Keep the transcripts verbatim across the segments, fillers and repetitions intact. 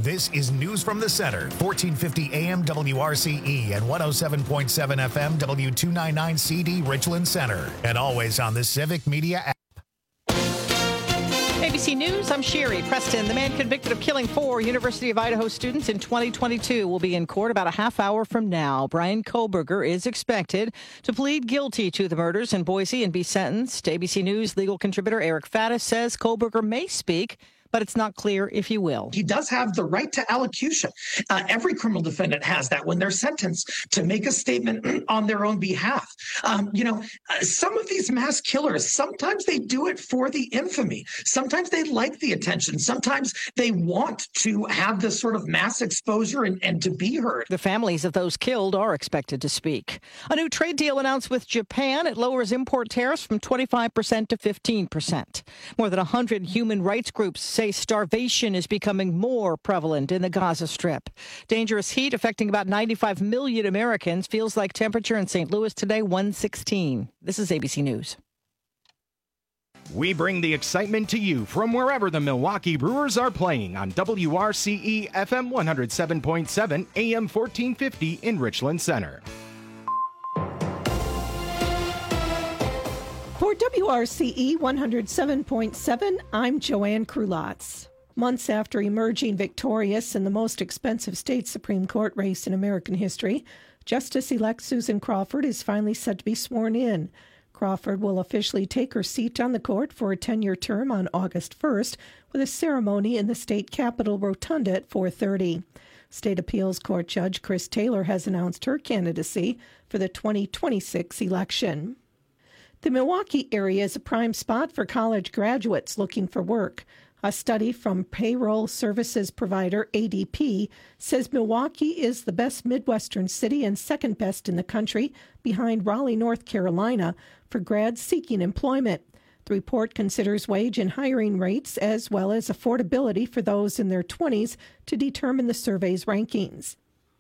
This is News from the Center, fourteen fifty A M W R C E and one oh seven point seven F M W two ninety-nine C D Richland Center. And always on the Civic Media app. A B C News, I'm Sherry Preston. The man convicted of killing four University of Idaho students in twenty twenty-two will be in court about a half hour from now. Brian Koberger is expected to plead guilty to the murders in Boise and be sentenced. A B C News legal contributor Eric Faddis says Koberger may speak, but it's not clear if he will. He does have the right to allocution. Uh, every criminal defendant has that when they're sentenced to make a statement on their own behalf. Um, you know, uh, some of these mass killers, sometimes they do it for the infamy. Sometimes they like the attention. Sometimes they want to have this sort of mass exposure and, and to be heard. The families of those killed are expected to speak. A new trade deal announced with Japan. It lowers import tariffs from twenty-five percent to fifteen percent. More than one hundred human rights groups say starvation is becoming more prevalent in the Gaza Strip. Dangerous heat affecting about ninety-five million Americans. Feels like temperature in Saint Louis today, one sixteen. This is A B C News. We bring the excitement to you from wherever the Milwaukee Brewers are playing on W R C E F M one oh seven point seven A M fourteen fifty in Richland Center. For W R C E one oh seven point seven, I'm Joanne Krulotz. Months after emerging victorious in the most expensive state Supreme Court race in American history, Justice-elect Susan Crawford is finally set to be sworn in. Crawford will officially take her seat on the court for a ten-year term on August first, with a ceremony in the state capitol rotunda at four thirty. State Appeals Court Judge Chris Taylor has announced her candidacy for the twenty twenty-six election. The Milwaukee area is a prime spot for college graduates looking for work. A study from payroll services provider A D P says Milwaukee is the best Midwestern city and second best in the country, behind Raleigh, North Carolina, for grads seeking employment. The report considers wage and hiring rates as well as affordability for those in their twenties to determine the survey's rankings.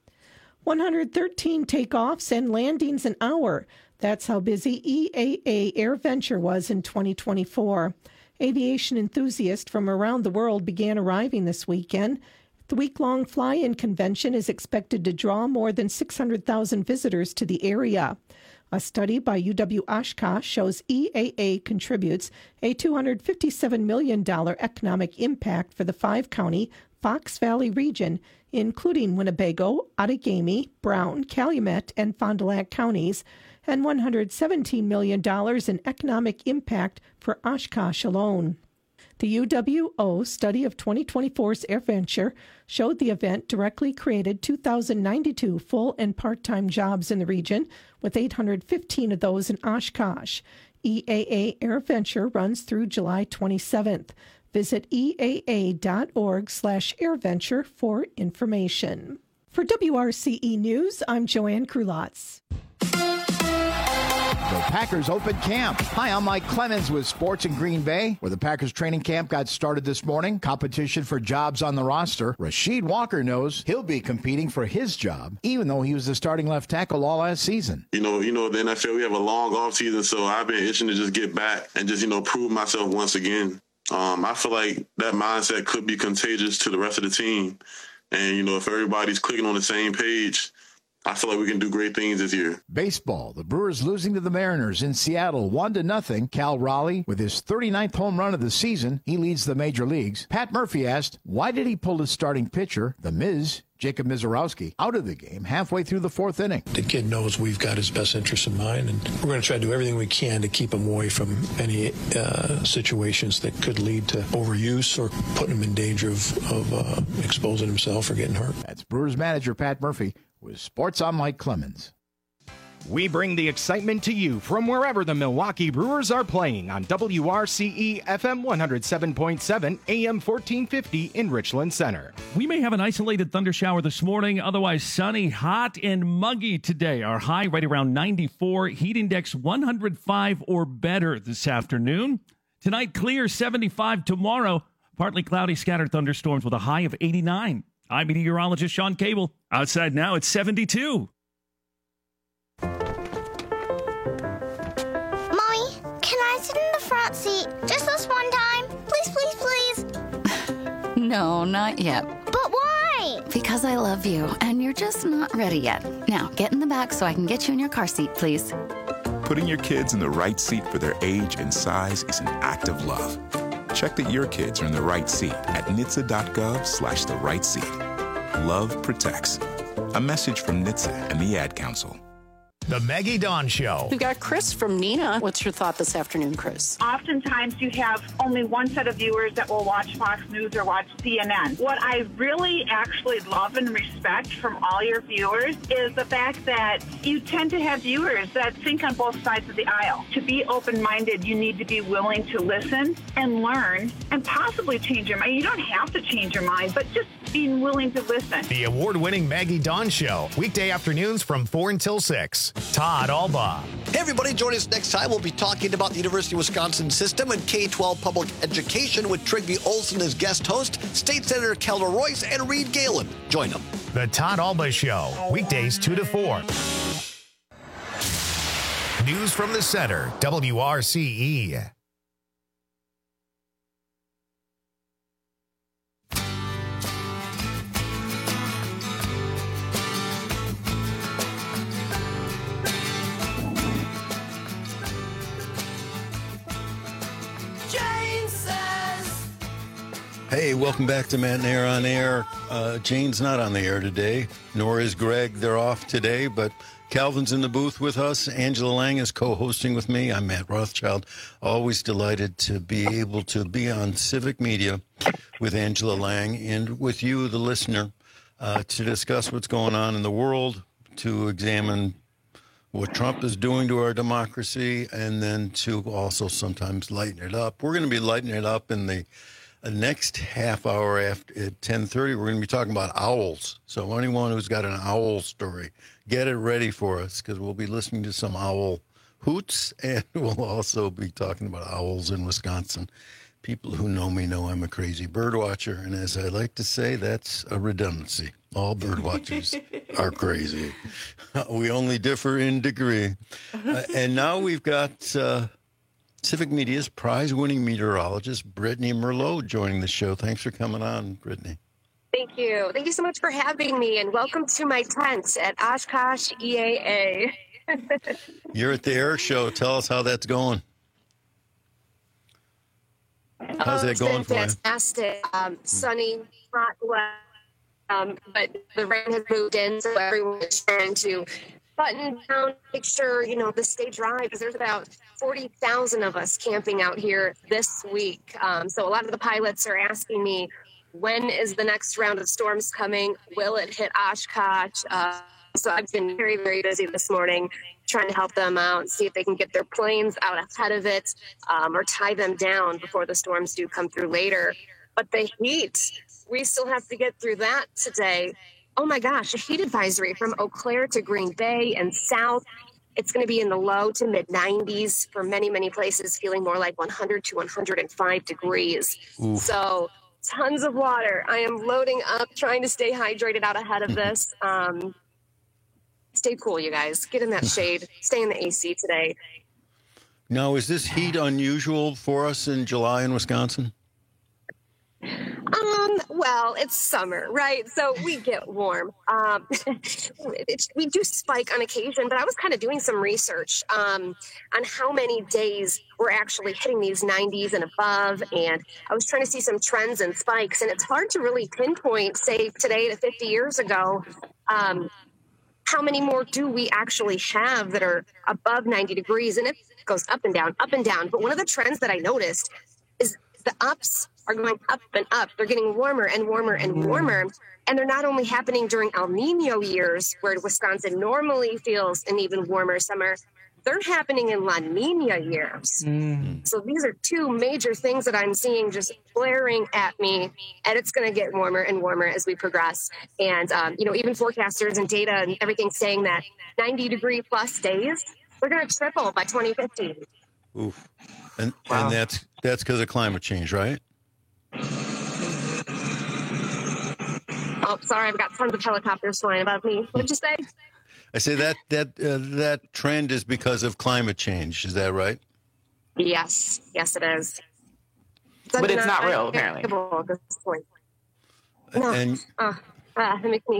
one hundred thirteen takeoffs and landings an hour. That's how busy E A A AirVenture was in twenty twenty-four. Aviation enthusiasts from around the world began arriving this weekend. The week-long fly-in convention is expected to draw more than six hundred thousand visitors to the area. A study by U W Oshkosh shows E A A contributes a two hundred fifty-seven million dollars economic impact for the five-county Fox Valley region, including Winnebago, Outagamie, Brown, Calumet, and Fond du Lac counties, and one hundred seventeen million dollars in economic impact for Oshkosh alone. The U W O study of twenty twenty-four's AirVenture showed the event directly created two thousand ninety-two full and part-time jobs in the region, with eight hundred fifteen of those in Oshkosh. E A A AirVenture runs through July twenty-seventh. Visit E A A dot org slash AirVenture for information. For W R C E News, I'm Joanne Krulotz. The Packers open camp. Hi, I'm Mike Clemens with Sports in Green Bay, where the Packers training camp got started this morning. Competition for jobs on the roster. Rasheed Walker knows he'll be competing for his job, even though he was the starting left tackle all last season. You know, you know, the N F L, we have a long offseason, so I've been itching to just get back and just, you know, prove myself once again. Um, I feel like that mindset could be contagious to the rest of the team. And, you know, if everybody's clicking on the same page, I feel like we can do great things this year. Baseball, the Brewers losing to the Mariners in Seattle one to nothing. Cal Raleigh with his thirty-ninth home run of the season. He leads the major leagues. Pat Murphy asked, why did he pull his starting pitcher, the Miz, Jacob Mizorowski, out of the game halfway through the fourth inning? The kid knows we've got his best interests in mind, and we're going to try to do everything we can to keep him away from any uh, situations that could lead to overuse or putting him in danger of, of uh, exposing himself or getting hurt. That's Brewers manager Pat Murphy with Sports on Mike Clemens. We bring the excitement to you from wherever the Milwaukee Brewers are playing on W R C E F M one oh seven point seven A M fourteen fifty in Richland Center. We may have an isolated thunder shower this morning, otherwise sunny, hot, and muggy today. Our high right around ninety-four, heat index one hundred five or better this afternoon. Tonight, clear seventy-five. Tomorrow, partly cloudy, scattered thunderstorms with a high of eighty-nine. I'm meteorologist Sean Cable. Outside now, it's seventy-two. Front seat, just this one time. Please, please, please. No, not yet. But why? Why? Because I love you, and you're just not ready yet. Now, get in the back so I can get you in your car seat, please. Putting your kids in the right seat for their age and size is an act of love. Check that your kids are in the right seat at N H T S A dot gov slash the right seat. Love protects. A message from N H T S A and the Ad Council. The Maggie Dawn Show. We've got Chris from Neenah. What's your thought this afternoon, Chris? Oftentimes you have only one set of viewers that will watch Fox News or watch C N N. What I really actually love and respect from all your viewers is the fact that you tend to have viewers that think on both sides of the aisle. To be open-minded, you need to be willing to listen and learn and possibly change your mind. You don't have to change your mind, but just being willing to listen. The award-winning Maggie Dawn Show. Weekday afternoons from four until six. Todd Alba. Hey, everybody. Join us next time. We'll be talking about the University of Wisconsin system and K twelve public education with Trygve Olsen as guest host, State Senator Kelda Royce, and Reed Galen. Join them. The Todd Alba Show. Weekdays two to four. News from the center. W R C E. Hey, welcome back to Matt and Air on Air. Uh, Jane's not on the air today, nor is Greg. They're off today, but Calvin's in the booth with us. Angela Lang is co-hosting with me. I'm Matt Rothschild. Always delighted to be able to be on Civic Media with Angela Lang and with you, the listener, uh, to discuss what's going on in the world, to examine what Trump is doing to our democracy, and then to also sometimes lighten it up. We're going to be lightening it up in the The next half hour after at ten thirty, we're going to be talking about owls. So anyone who's got an owl story, get it ready for us, because we'll be listening to some owl hoots, and we'll also be talking about owls in Wisconsin. People who know me know I'm a crazy bird watcher, and as I like to say, that's a redundancy. All bird watchers are crazy. We only differ in degree. Uh, and now we've got Uh, Civic Media's prize-winning meteorologist, Brittany Merlot, joining the show. Thanks for coming on, Brittany. Thank you. Thank you so much for having me, and welcome to my tent at Oshkosh E A A. You're at the air show. Tell us how that's going. How's oh, that going for fantastic. you? Fantastic. Um, sunny, hot, wet, um, but the rain has moved in, so everyone is trying to button down, make sure, you know, this stay dry, because there's about forty thousand of us camping out here this week. Um, so a lot of the pilots are asking me, when is the next round of storms coming? Will it hit Oshkosh? Uh, so I've been very, very busy this morning trying to help them out, see if they can get their planes out ahead of it, um, or tie them down before the storms do come through later. But the heat, we still have to get through that today. Oh my gosh, a heat advisory from Eau Claire to Green Bay and south. It's going to be in the low to mid nineties for many, many places, feeling more like one hundred to one hundred five degrees. Oof. So tons of water. I am loading up, trying to stay hydrated out ahead of this. Um, stay cool, you guys. Get in that shade. Stay in the A C today. Now, is this heat unusual for us in July in Wisconsin? Um, well, it's summer, right? So we get warm. Um, it's, we do spike on occasion, but I was kind of doing some research um, on how many days we're actually hitting these nineties and above. And I was trying to see some trends and spikes, and it's hard to really pinpoint, say, today to fifty years ago, um, how many more do we actually have that are above ninety degrees? And it goes up and down, up and down. But one of the trends that I noticed is the ups are going up and up. They're getting warmer and warmer and warmer. And they're not only happening during El Nino years, where Wisconsin normally feels an even warmer summer, they're happening in La Nina years. Mm. So these are two major things that I'm seeing just blaring at me, and it's going to get warmer and warmer as we progress. And, um, you know, even forecasters and data and everything saying that ninety degree plus days, they're going to triple by twenty fifty. Oof. And, wow. and that's that's because of climate change, right? Oh, sorry, I've got tons of helicopters flying above me. What did you say? I say that that uh, that trend is because of climate change. Is that right? Yes, yes, it is. But it's not real, apparently. At this point. No. And uh, Uh, it makes me.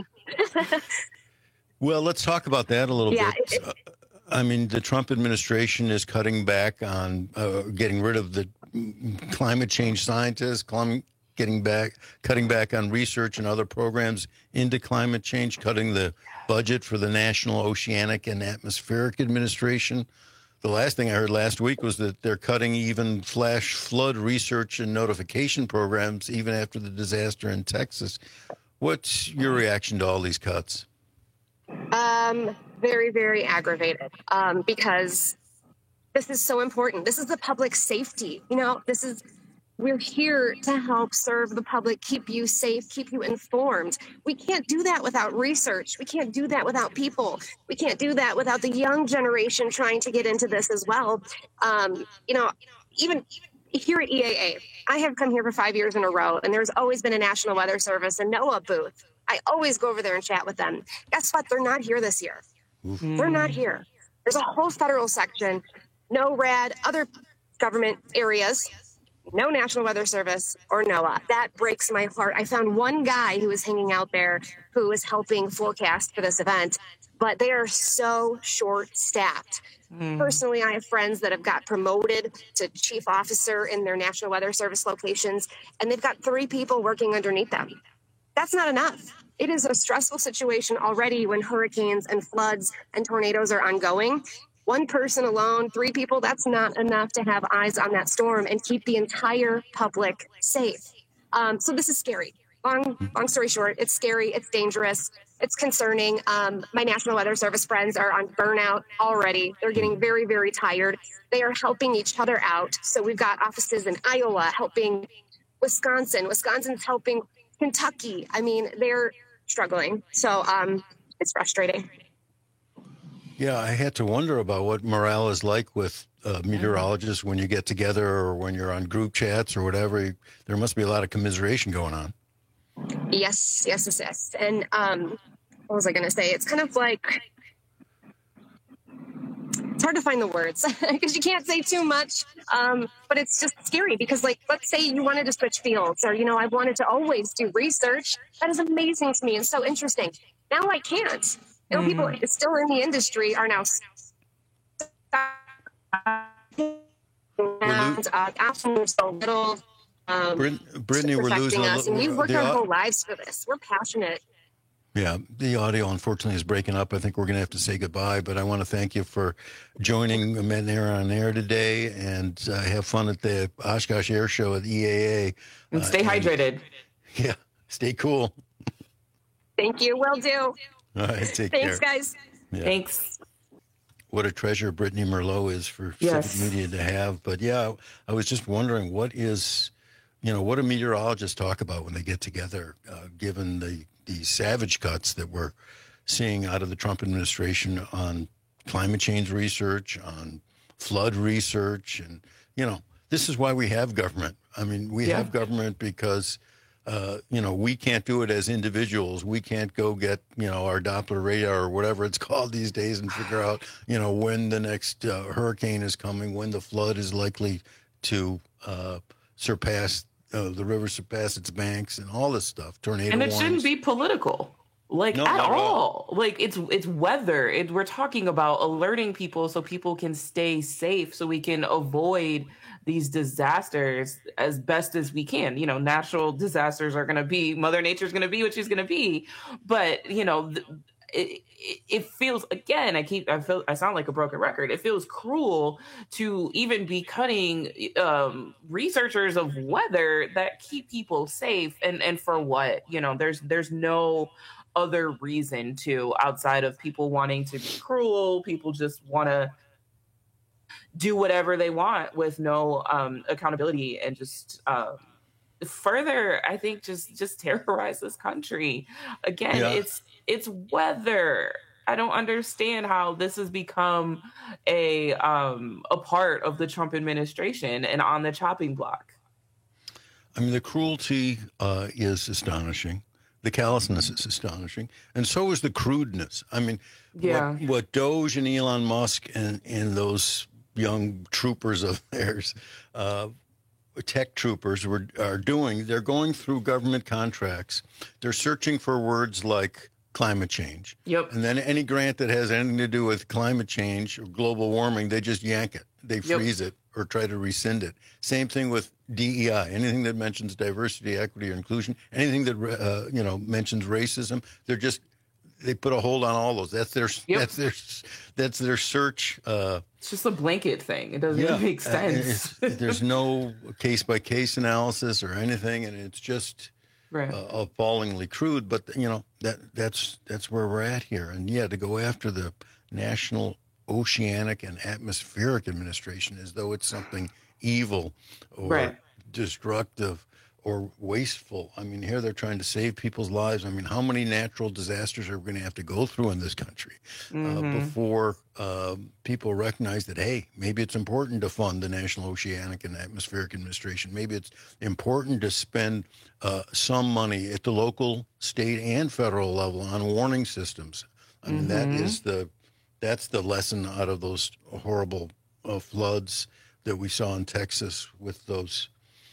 Well, let's talk about that a little yeah, bit. It, Uh, I mean, the Trump administration is cutting back on uh, getting rid of the climate change scientists, clim- getting back, cutting back on research and other programs into climate change, cutting the budget for the National Oceanic and Atmospheric Administration. The last thing I heard last week was that they're cutting even flash flood research and notification programs even after the disaster in Texas. What's your reaction to all these cuts? Um, very, very aggravated um, because this is so important. This is the public safety. You know, this is, we're here to help serve the public, keep you safe, keep you informed. We can't do that without research. We can't do that without people. We can't do that without the young generation trying to get into this as well. Um, you know, even here at E A A, I have come here for five years in a row, and there's always been a National Weather Service and NOAA booth. I always go over there and chat with them. Guess what? They're not here this year. Mm. They're not here. There's a whole federal section, no RAD, other government areas, no National Weather Service or NOAA. That breaks my heart. I found one guy who was hanging out there who was helping forecast for this event, but they are so short-staffed. Mm. Personally, I have friends that have got promoted to chief officer in their National Weather Service locations, and they've got three people working underneath them. That's not enough. It is a stressful situation already when hurricanes and floods and tornadoes are ongoing. One person alone, three people, that's not enough to have eyes on that storm and keep the entire public safe. Um, so this is scary. Long, long story short, it's scary, it's dangerous, it's concerning. Um, my National Weather Service friends are on burnout already. They're getting very, very tired. They are helping each other out. So we've got offices in Iowa helping Wisconsin. Wisconsin's helping Kentucky. I mean, they're struggling. So um, it's frustrating. Yeah, I had to wonder about what morale is like with uh, meteorologists when you get together or when you're on group chats or whatever. There must be a lot of commiseration going on. Yes, yes, yes, yes. And um, what was I going to say? It's kind of like, it's hard to find the words because you can't say too much, um, but it's just scary because, like, let's say you wanted to switch fields or, you know, I wanted to always do research. That is amazing to me and so interesting. Now I can't. You know, mm. people still in the industry are now and uh, asking so little. Um, Brit- Brittany, we're losing us, a and we've worked our au- whole lives for this. We're passionate. Yeah, the audio unfortunately is breaking up. I think we're going to have to say goodbye, but I want to thank you for joining Matt and Aaron on air today, and uh, have fun at the Oshkosh Air Show at E A A. And stay uh, hydrated. And, yeah, stay cool. Thank you. Will do. All right, take Thanks, care. guys. Yeah. Thanks. What a treasure Brittany Merlot is for Yes. Civic Media to have. But yeah, I was just wondering what is, you know, what do meteorologists talk about when they get together, uh, given the, the savage cuts that we're seeing out of the Trump administration on climate change research, on flood research. And, you know, this is why we have government. I mean, we Yeah. have government because Uh, you know, we can't do it as individuals. We can't go get, you know, our Doppler radar or whatever it's called these days and figure out, you know, when the next uh, hurricane is coming, when the flood is likely to uh, surpass, uh, the river surpass its banks and all this stuff. Tornado And it warnings. shouldn't be political. Like No, at not at all. Like it's it's weather. It, we're talking about alerting people so people can stay safe, so we can avoid these disasters as best as we can. You know, natural disasters are going to be, Mother Nature's going to be what she's going to be. But, you know, th- it, it, it feels, again, I keep, I feel, I sound like a broken record. It feels cruel to even be cutting um, researchers of weather that keep people safe. And, and for what? You know, there's, there's no other reason to, outside of people wanting to be cruel. People just want to do whatever they want with no um, accountability and just um, further, I think, just just terrorize this country. Again, Yeah. it's it's weather. I don't understand how this has become a um, a part of the Trump administration and on the chopping block. I mean, the cruelty uh, is astonishing. The callousness is astonishing. And so is the crudeness. I mean, Yeah. what, what Doge and Elon Musk and, and those young troopers of theirs uh, tech troopers were, are doing, they're going through government contracts. They're searching for words like climate change. Yep. And then any grant that has anything to do with climate change or global warming, they just yank it. They freeze yep. it or try to rescind it. Same thing with D E I. Anything that mentions diversity, equity, or inclusion, anything that uh, you know mentions racism, they're just they put a hold on all those. That's their yep. that's their that's their search. Uh, it's just a blanket thing. It doesn't yeah, even make sense. Uh, there's no case by case analysis or anything, and it's just. Right. Uh, appallingly crude, but you know that that's that's where we're at here. And yeah, to go after the National Oceanic and Atmospheric Administration as though it's something evil or right. destructive or wasteful. I mean, here they're trying to save people's lives. I mean, how many natural disasters are we going to have to go through in this country mm-hmm. uh, before uh, people recognize that, hey, maybe it's important to fund the National Oceanic and Atmospheric Administration. Maybe it's important to spend uh, some money at the local, state, and federal level on warning systems. I mean, mm-hmm. that is the that's the lesson out of those horrible uh, floods that we saw in Texas with those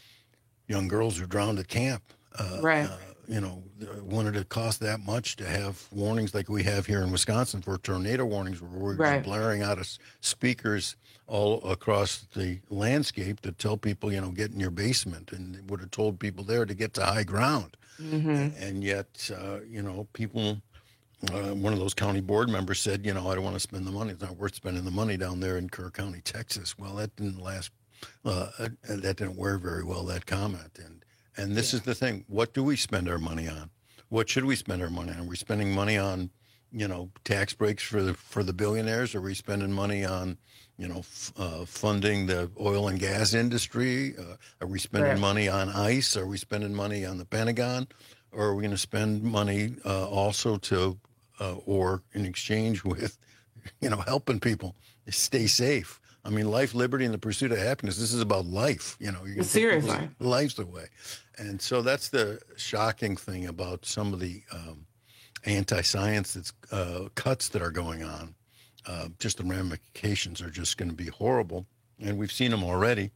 young girls who drowned at camp. Uh, right. Uh, you know, wanted it to cost that much to have warnings like we have here in Wisconsin for tornado warnings, where we're right. blaring out of speakers all across the landscape to tell people, you know, get in your basement, and it would have told people there to get to high ground. Mm-hmm. And yet, uh, you know, people, uh, one of those county board members said, you know, I don't want to spend the money. It's not worth spending the money down there in Kerr County, Texas. Well, that didn't last. Uh, that didn't wear very well, that comment. And and this yeah. is the thing. What do we spend our money on? What should we spend our money on? Are we spending money on, you know, tax breaks for the for the billionaires? Are we spending money on, you know, f- uh, funding the oil and gas industry? Uh, are we spending right. money on ICE? Are we spending money on the Pentagon? Or are we going to spend money uh, also to, uh, or in exchange with, you know, helping people stay safe? I mean, life, liberty, and the pursuit of happiness. This is about life. You know, you're going to take people's lives away. And so that's the shocking thing about some of the um, anti-science that's, uh, cuts that are going on. Uh, just the ramifications are just going to be horrible. And we've seen them already.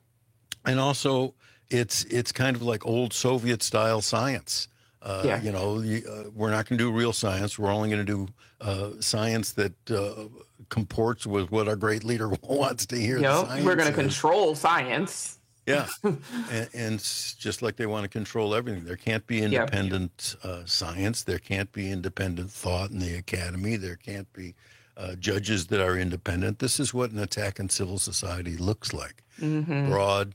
And also, it's it's kind of like old Soviet-style science. Uh, yeah. You know, uh, we're not going to do real science. We're only going to do uh, science that uh, comports with what our great leader wants to hear. Yep. The science We're going to is. control science. Yeah. and, and just like they want to control everything. There can't be independent yep. uh, science. There can't be independent thought in the academy. There can't be uh, judges that are independent. This is what an attack on civil society looks like. Mm-hmm. Broad,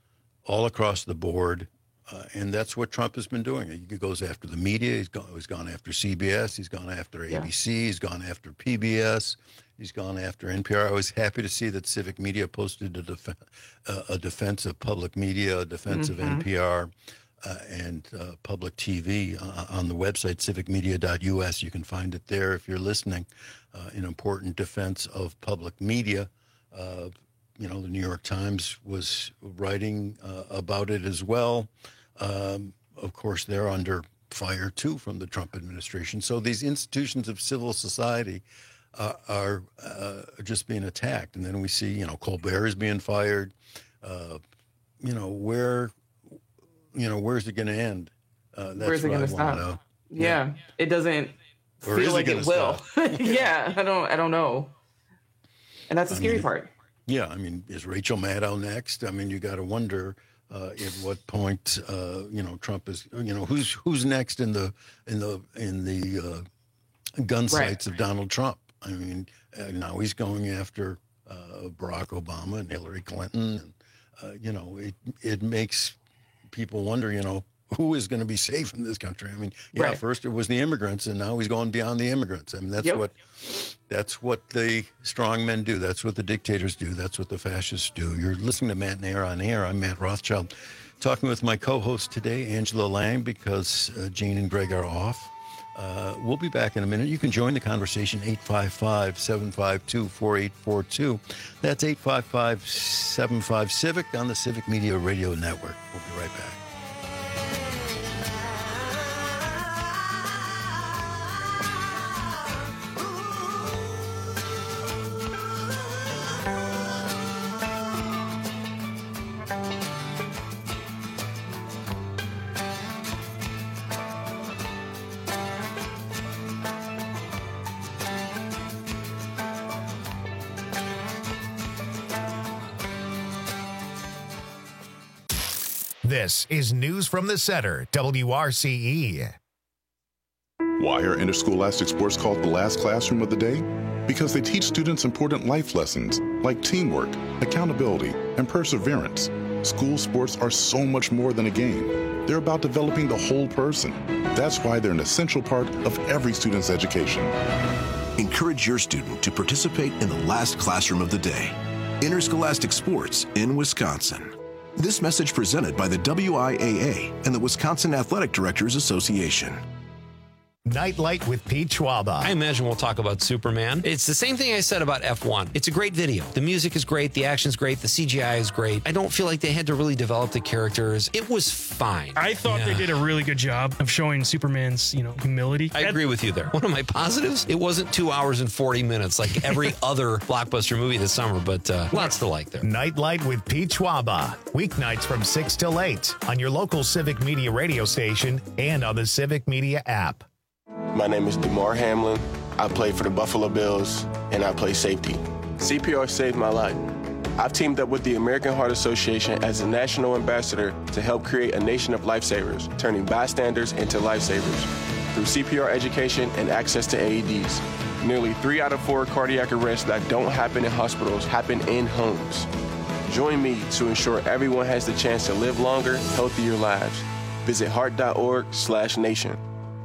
all across the board. Uh, and that's what Trump has been doing. He goes after the media. He's gone, he's gone after C B S. He's gone after A B C. Yeah. He's gone after P B S. He's gone after N P R. I was happy to see that Civic Media posted a, def- uh, a defense of public media, a defense mm-hmm. of N P R, uh, and uh, public T V uh, on the website, civic media dot U S. You can find it there if you're listening. Uh, an important defense of public media. Uh, You know, the New York Times was writing uh, about it as well. Um, of course, they're under fire, too, from the Trump administration. So these institutions of civil society uh, are uh, just being attacked. And then we see, you know, Colbert is being fired. Uh, you know, where, you know, where's it going to end? Uh, that's where's it going to stop? Know. Yeah. yeah, it doesn't or feel like it, it will. yeah, I don't, I don't know. And that's the scary I mean, part. Yeah, I mean, is Rachel Maddow next? I mean, you got to wonder uh, at what point, uh, you know, Trump is, you know, who's who's next in the in the in the uh, gun sights right. of Donald Trump. I mean, uh, now he's going after uh, Barack Obama and Hillary Clinton, and uh, you know, it it makes people wonder, you know, who is going to be safe in this country? I mean, yeah, right. first it was the immigrants, and now he's going beyond the immigrants. I mean, that's yep. what that's what the strong men do. That's what the dictators do. That's what the fascists do. You're listening to Matt and Air on Air. I'm Matt Rothschild, talking with my co-host today, Angela Lang, because uh, Jane and Greg are off. Uh, we'll be back in a minute. You can join the conversation, eight five five, seven five two, four eight four two. That's eight five five, seven five, CIVIC on the Civic Media Radio Network. We'll be right back. This is News from the Center, W R C E. Why are interscholastic sports called the last classroom of the day? Because they teach students important life lessons like teamwork, accountability, and perseverance. School sports are so much more than a game. They're about developing the whole person. That's why they're an essential part of every student's education. Encourage your student to participate in the last classroom of the day. Interscholastic sports in Wisconsin. This message presented by the W I A A and the Wisconsin Athletic Directors Association. Nightlight with Pete Schwaba. I imagine we'll talk about Superman. It's the same thing I said about F one. It's a great video. The music is great. The action's great. The C G I is great. I don't feel like they had to really develop the characters. It was fine. I thought yeah. they did a really good job of showing Superman's, you know, humility. I agree with you there. One of my positives, it wasn't two hours and forty minutes like every other blockbuster movie this summer, but uh, lots to like there. Nightlight with Pete Schwaba. Weeknights from six till eight on your local Civic Media radio station and on the Civic Media app. My name is DeMar Hamlin. I play for the Buffalo Bills, and I play safety. C P R saved my life. I've teamed up with the American Heart Association as a national ambassador to help create a nation of lifesavers, turning bystanders into lifesavers. Through C P R education and access to A E Ds, nearly three out of four cardiac arrests that don't happen in hospitals happen in homes. Join me to ensure everyone has the chance to live longer, healthier lives. Visit heart.org slash nation.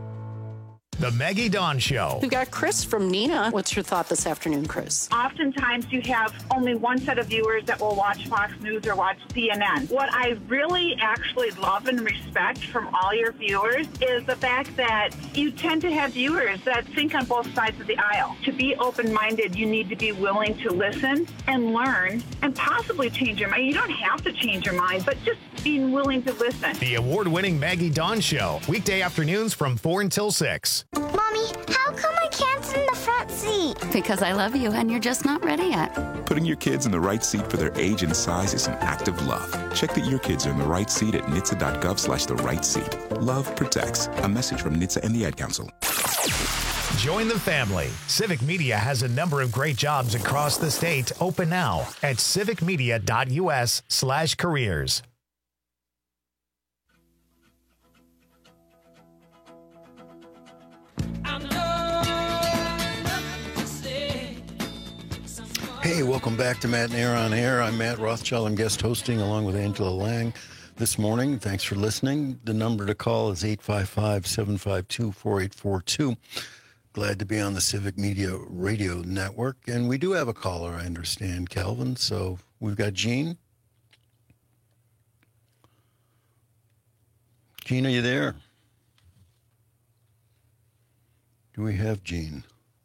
The Maggie Dawn Show. We've got Chris from Neenah. What's your thought this afternoon, Chris? Oftentimes you have only one set of viewers that will watch Fox News or watch C N N. What I really actually love and respect from all your viewers is the fact that you tend to have viewers that think on both sides of the aisle. To be open-minded, you need to be willing to listen and learn and possibly change your mind. You don't have to change your mind, but just being willing to listen. The award-winning Maggie Dawn Show. Weekday afternoons from four until six. Mommy, how come I can't sit in the front seat? Because I love you and you're just not ready yet. Putting your kids in the right seat for their age and size is an act of love. Check that your kids are in the right seat at N H T S A dot gov slash the right seat. Love protects. A message from N H T S A and the Ad Council. Join the family. Civic Media has a number of great jobs across the state open now at civicmedia.us slash careers. Hey, welcome back to Matt and Air on Air. I'm Matt Rothschild. I'm guest hosting along with Angela Lang this morning. Thanks for listening. The number to call is eight five five, seven five two, four eight four two. Glad to be on the Civic Media Radio Network. And we do have a caller, I understand, Calvin. So we've got Gene. Gene, are you there? Do we have Gene?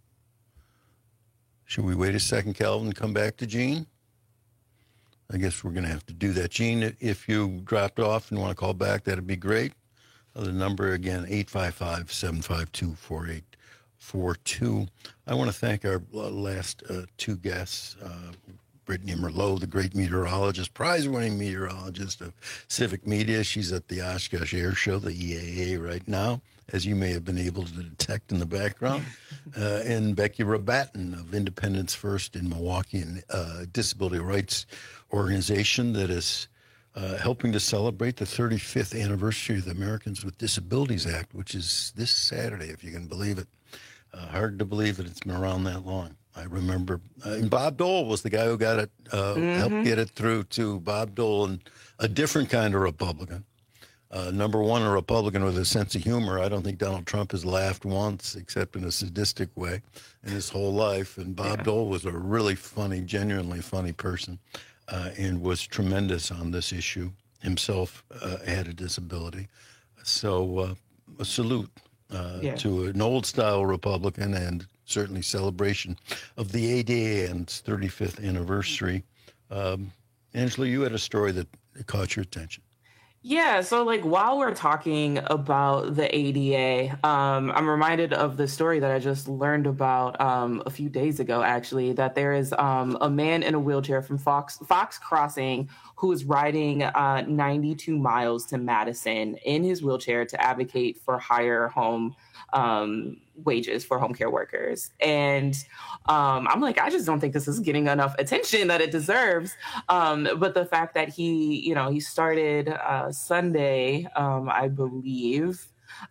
Should we wait a second, Calvin, and come back to Gene? I guess we're going to have to do that. Gene, if you dropped off and want to call back, that'd be great. The number, again, eight five five, seven five two, four eight four two. I want to thank our last uh, two guests, uh, Brittany Merlot, the great meteorologist, prize-winning meteorologist of Civic Media. She's at the Oshkosh Air Show, the E A A, right now, as you may have been able to detect in the background, uh, and Becky Rabatin of Independence First in Milwaukee, and uh, disability rights organization that is uh, helping to celebrate the thirty-fifth anniversary of the Americans with Disabilities Act, which is this Saturday, if you can believe it. Uh, hard to believe that it's been around that long. I remember, uh, and Bob Dole was the guy who got it, uh, mm-hmm. helped get it through to Bob Dole, and a different kind of Republican. Uh, number one, a Republican with a sense of humor. I don't think Donald Trump has laughed once, except in a sadistic way, in his whole life. And Bob yeah. Dole was a really funny, genuinely funny person, uh, and was tremendous on this issue. Himself uh, had a disability. So uh, a salute uh, yeah. to an old-style Republican, and certainly celebration of the A D A and its thirty-fifth anniversary. Um, Angela, you had a story that caught your attention. Yeah, so like while we're talking about the A D A, um, I'm reminded of the story that I just learned about um, a few days ago, actually, that there is um, a man in a wheelchair from Fox Fox Crossing who is riding uh, ninety-two miles to Madison in his wheelchair to advocate for higher home um, wages for home care workers. And um, I'm like, I just don't think this is getting enough attention that it deserves. Um, but the fact that he, you know, he started uh, Sunday, um, I believe,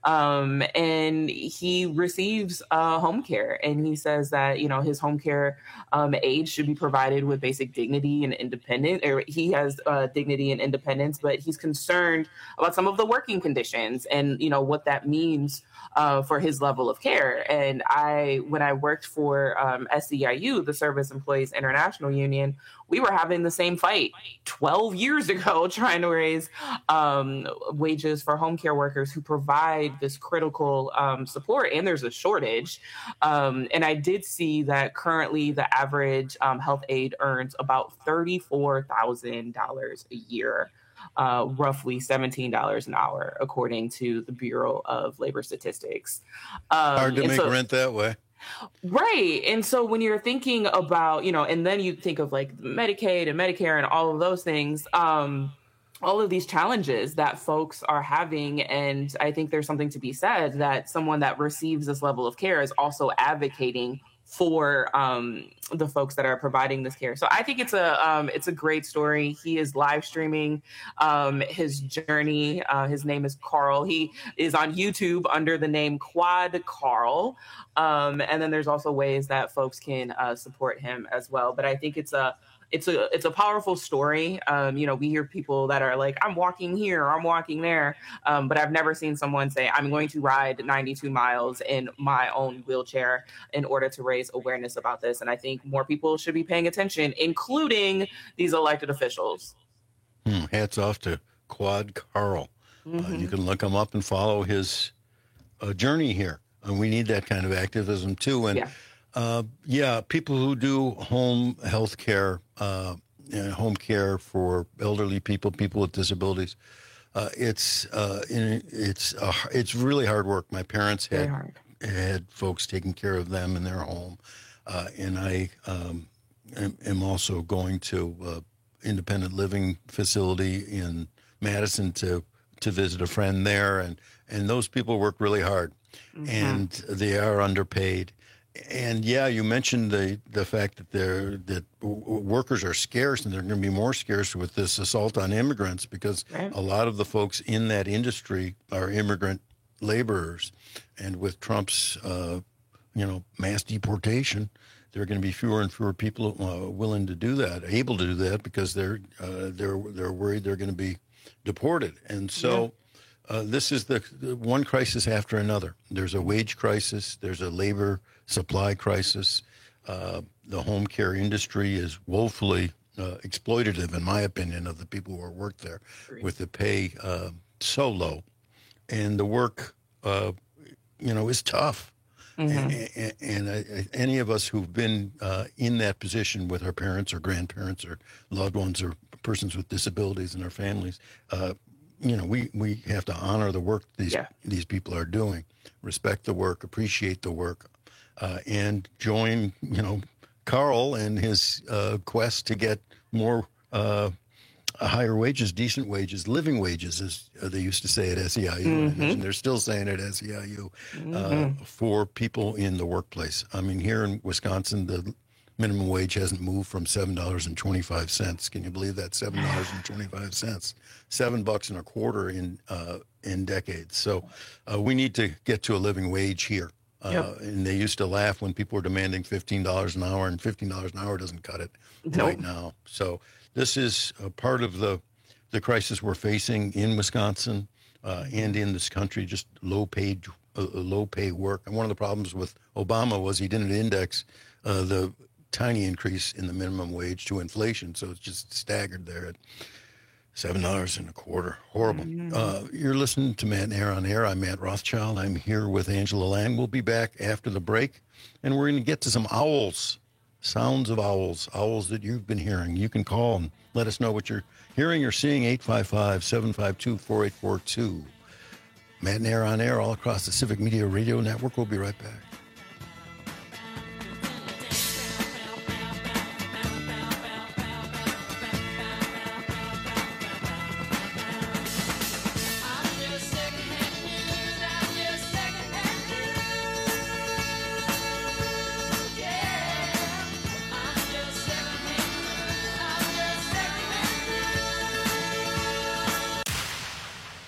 Um, and he receives uh, home care, and he says that, you know, his home care um, aid should be provided with basic dignity and independence, or he has uh, dignity and independence, but he's concerned about some of the working conditions and, you know, what that means uh, for his level of care. And I, when I worked for um, S E I U, the Service Employees International Union, we were having the same fight twelve years ago, trying to raise um, wages for home care workers who provide this critical um, support, and there's a shortage. Um, and I did see that currently the average um, health aide earns about thirty-four thousand dollars a year, uh, roughly seventeen dollars an hour, according to the Bureau of Labor Statistics. Um, Hard to make so, rent that way. Right. And so when you're thinking about, you know, and then you think of like Medicaid and Medicare and all of those things, um, all of these challenges that folks are having. And I think there's something to be said that someone that receives this level of care is also advocating for um, the folks that are providing this care. So I think it's a um, it's a great story. He is live streaming um, his journey. Uh, his name is Carl. He is on YouTube under the name Quad Carl. Um, and then there's also ways that folks can uh, support him as well. But I think it's a It's a it's a powerful story. Um, you know, we hear people that are like, I'm walking here, or I'm walking there. Um, but I've never seen someone say, I'm going to ride ninety-two miles in my own wheelchair in order to raise awareness about this. And I think more people should be paying attention, including these elected officials. Hmm, hats off to Quad Carl. Mm-hmm. Uh, you can look him up and follow his uh, journey here. And we need that kind of activism, too. And yeah. Uh, yeah, people who do home health care, uh, and home care for elderly people, people with disabilities, uh, it's uh, it's uh, it's really hard work. My parents had had folks taking care of them in their home, uh, and I um, am, am also going to uh, independent living facility in Madison to to visit a friend there, and and those people work really hard, mm-hmm. and they are underpaid. And yeah, you mentioned the the fact that they're that workers are scarce, and they're going to be more scarce with this assault on immigrants, because right. a lot of the folks in that industry are immigrant laborers, and with Trump's uh, you know mass deportation, there are going to be fewer and fewer people uh, willing to do that, able to do that, because they're uh, they're they're worried they're going to be deported, and so. Yeah. Uh, this is the, the one crisis after another. There's a wage crisis. There's a labor supply crisis. Uh, the home care industry is woefully uh, exploitative, in my opinion, of the people who are work there, with the pay uh, so low, and the work, uh, you know, is tough. Mm-hmm. And, and, and uh, any of us who've been uh, in that position with our parents or grandparents or loved ones or persons with disabilities in our families. Uh, You know, we, we have to honor the work these yeah. these people are doing, respect the work, appreciate the work, uh, and join, you know, Carl and his uh, quest to get more uh, higher wages, decent wages, living wages, as they used to say at S E I U. Mm-hmm. And they're still saying it at S E I U, mm-hmm. uh, for people in the workplace. I mean, here in Wisconsin, the minimum wage hasn't moved from seven dollars and twenty-five cents. Can you believe that? seven dollars and twenty-five cents. Seven bucks and a quarter in uh, in decades. So uh, we need to get to a living wage here. Uh, yep. And they used to laugh when people were demanding fifteen dollars an hour, and fifteen dollars an hour doesn't cut it nope. right now. So this is a part of the, the crisis we're facing in Wisconsin uh, and in this country, just low paid, uh, low pay work. And one of the problems with Obama was he didn't index uh, the tiny increase in the minimum wage to inflation, so it's just staggered there at seven dollars and a quarter. Horrible. Mm-hmm. Uh, you're listening to Matt and Air on Air. I'm Matt Rothschild. I'm here with Angela Lang. We'll be back after the break, and we're going to get to some owls, sounds of owls, owls that you've been hearing. You can call and let us know what you're hearing or seeing, eight five five, seven five two, four eight four two. Matt and Air on Air all across the Civic Media Radio Network. We'll be right back.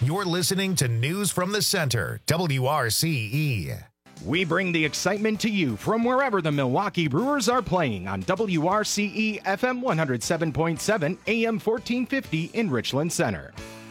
You're listening to News from the Center, W R C E. We bring the excitement to you from wherever the Milwaukee Brewers are playing on W R C E F M one oh seven point seven, A M fourteen fifty in Richland Center.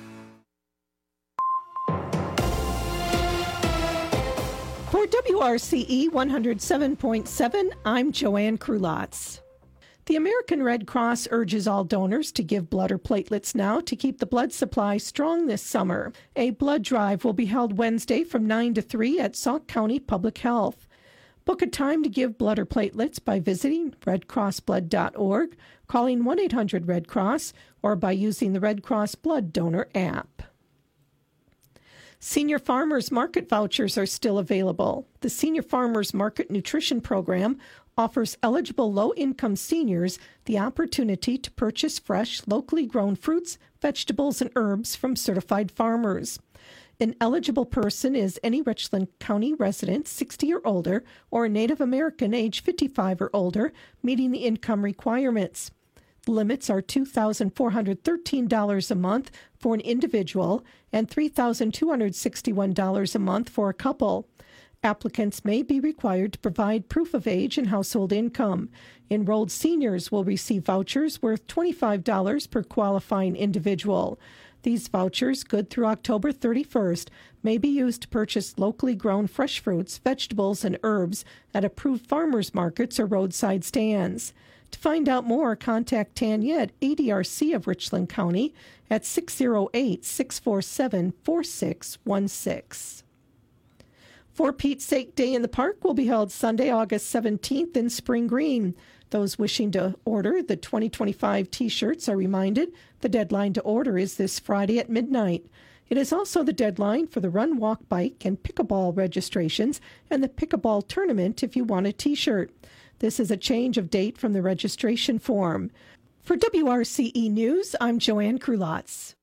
For W R C E one oh seven point seven, I'm Joanne Krulotz. The American Red Cross urges all donors to give blood or platelets now to keep the blood supply strong this summer. A blood drive will be held Wednesday from nine to three at Sauk County Public Health. Book a time to give blood or platelets by visiting red cross blood dot org, calling one eight hundred red cross, or by using the Red Cross Blood Donor app. Senior Farmers Market vouchers are still available. The Senior Farmers Market Nutrition Program offers eligible low-income seniors the opportunity to purchase fresh, locally grown fruits, vegetables, and herbs from certified farmers. An eligible person is any Richland County resident sixty or older or a Native American age fifty-five or older, meeting the income requirements. The limits are two thousand four hundred thirteen dollars a month for an individual and three thousand two hundred sixty-one dollars a month for a couple. Applicants may be required to provide proof of age and household income. Enrolled seniors will receive vouchers worth twenty-five dollars per qualifying individual. These vouchers, good through October thirty-first, may be used to purchase locally grown fresh fruits, vegetables, and herbs at approved farmers markets or roadside stands. To find out more, contact Tanya at A D R C of Richland County at six oh eight, six four seven, four six one six. For Pete's Sake Day in the Park will be held Sunday, August seventeenth in Spring Green. Those wishing to order the twenty twenty-five T-shirts are reminded the deadline to order is this Friday at midnight. It is also the deadline for the Run, Walk, Bike, and Pickleball registrations and the Pickleball Tournament if you want a T-shirt. This is a change of date from the registration form. For W R C E News, I'm Joanne Krulotz.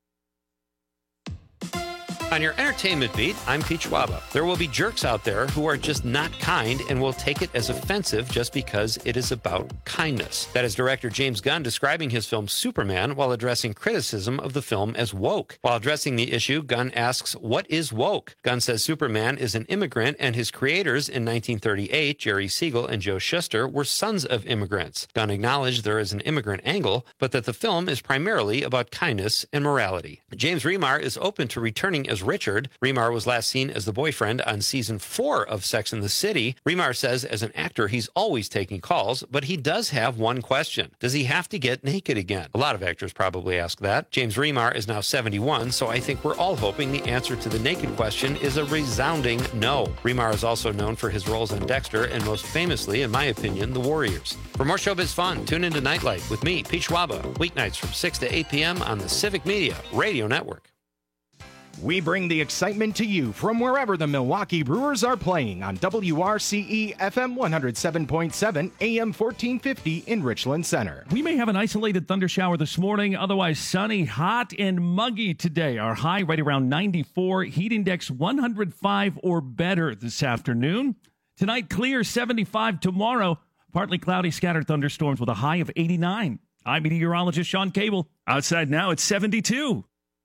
On your entertainment beat, I'm Pete Schwaba. There will be jerks out there who are just not kind and will take it as offensive just because it is about kindness. That is director James Gunn describing his film Superman while addressing criticism of the film as woke. While addressing the issue, Gunn asks, what is woke? Gunn says Superman is an immigrant and his creators in nineteen thirty-eight, Jerry Siegel and Joe Shuster, were sons of immigrants. Gunn acknowledged there is an immigrant angle, but that the film is primarily about kindness and morality. James Remar is open to returning as Richard. Remar was last seen as the boyfriend on season four of Sex and the City. Remar says as an actor, he's always taking calls, but he does have one question. Does he have to get naked again? A lot of actors probably ask that. James Remar is now seventy-one, so I think we're all hoping the answer to the naked question is a resounding no. Remar is also known for his roles on Dexter and most famously, in my opinion, The Warriors. For more showbiz fun, tune into Nightlight with me, Pete Schwaba, weeknights from six to eight p.m. on the Civic Media Radio Network. We bring the excitement to you from wherever the Milwaukee Brewers are playing on W R C E F M one oh seven point seven, A M fourteen fifty in Richland Center. We may have an isolated thunder shower this morning, otherwise sunny, hot, and muggy today. Our high right around ninety-four, heat index one hundred five or better this afternoon. Tonight, clear, seventy-five. Tomorrow, partly cloudy, scattered thunderstorms with a high of eighty-nine. I'm meteorologist Sean Cable. Outside now, it's seventy-two.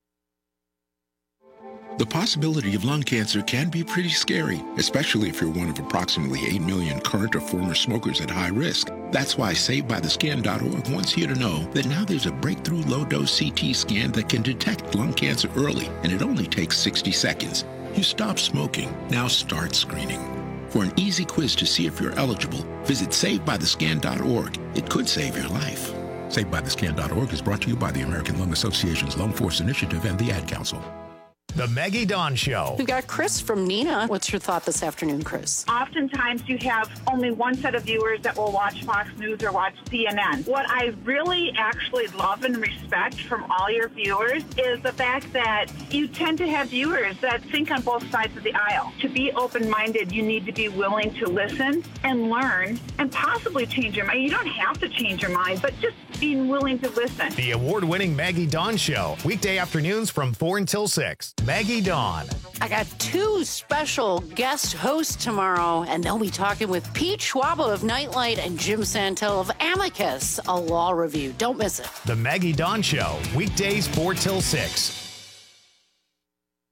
The possibility of lung cancer can be pretty scary, especially if you're one of approximately eight million current or former smokers at high risk. That's why Saved By The Scan dot org wants you to know that now there's a breakthrough low-dose C T scan that can detect lung cancer early, and it only takes sixty seconds. You stop smoking, now start screening. For an easy quiz to see if you're eligible, visit Saved By The Scan dot org. It could save your life. Saved By The Scan dot org is brought to you by the American Lung Association's Lung Force Initiative and the Ad Council. The Maggie Dawn Show. We've got Chris from Neenah. What's your thought this afternoon, Chris? Oftentimes you have only one set of viewers that will watch Fox News or watch C N N. What I really actually love and respect from all your viewers is the fact that you tend to have viewers that think on both sides of the aisle. To be open-minded, you need to be willing to listen and learn and possibly change your mind. You don't have to change your mind, but just being willing to listen. The award-winning Maggie Dawn Show, weekday afternoons from four until six. Maggie Dawn. I got two special guest hosts tomorrow, and they'll be talking with Pete Schwaba of Nightlight and Jim Santel of Amicus, a law review. Don't miss it. The Maggie Dawn Show, weekdays four till six.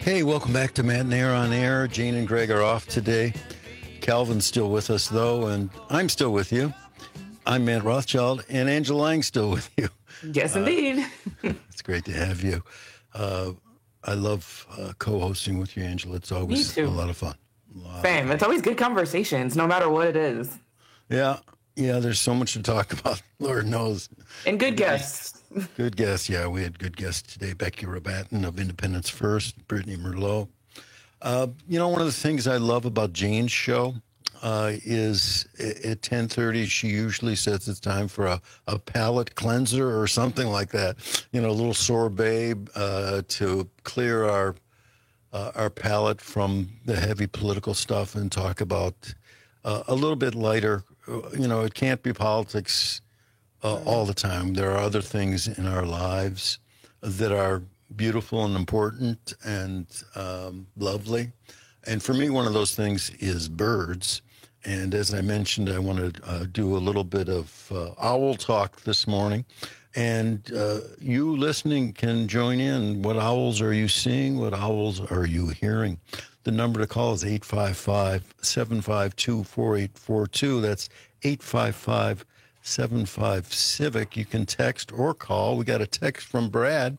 Hey, welcome back to Matt and Air on Air. Jane and Greg are off today. Calvin's still with us, though, and I'm still with you. I'm Matt Rothschild, and Angela Lang's still with you. Yes, indeed. Uh, it's great to have you. Uh, I love uh, co-hosting with you, Angela. It's always a lot of fun. Same. It's always good conversations, no matter what it is. Yeah. Yeah, there's so much to talk about. Lord knows. And good guests. Good guests. Yeah, we had good guests today. Becky Rabatin of Independence First, Brittany Merlot. Uh, you know, one of the things I love about Jane's show uh, is at ten thirty, she usually says it's time for a, a palate cleanser or something like that. You know, a little sorbet uh, to clear our uh, our palate from the heavy political stuff and talk about uh, a little bit lighter. You know, it can't be politics uh, all the time. There are other things in our lives that are beautiful and important and um, lovely. And for me, one of those things is birds. And as I mentioned, I want to uh, do a little bit of uh, owl talk this morning. And uh, you listening can join in. What owls are you seeing? What owls are you hearing? The number to call is eight five five, seven five two, four eight four two. That's eight five five, seven five, CIVIC. You can text or call. We got a text from Brad.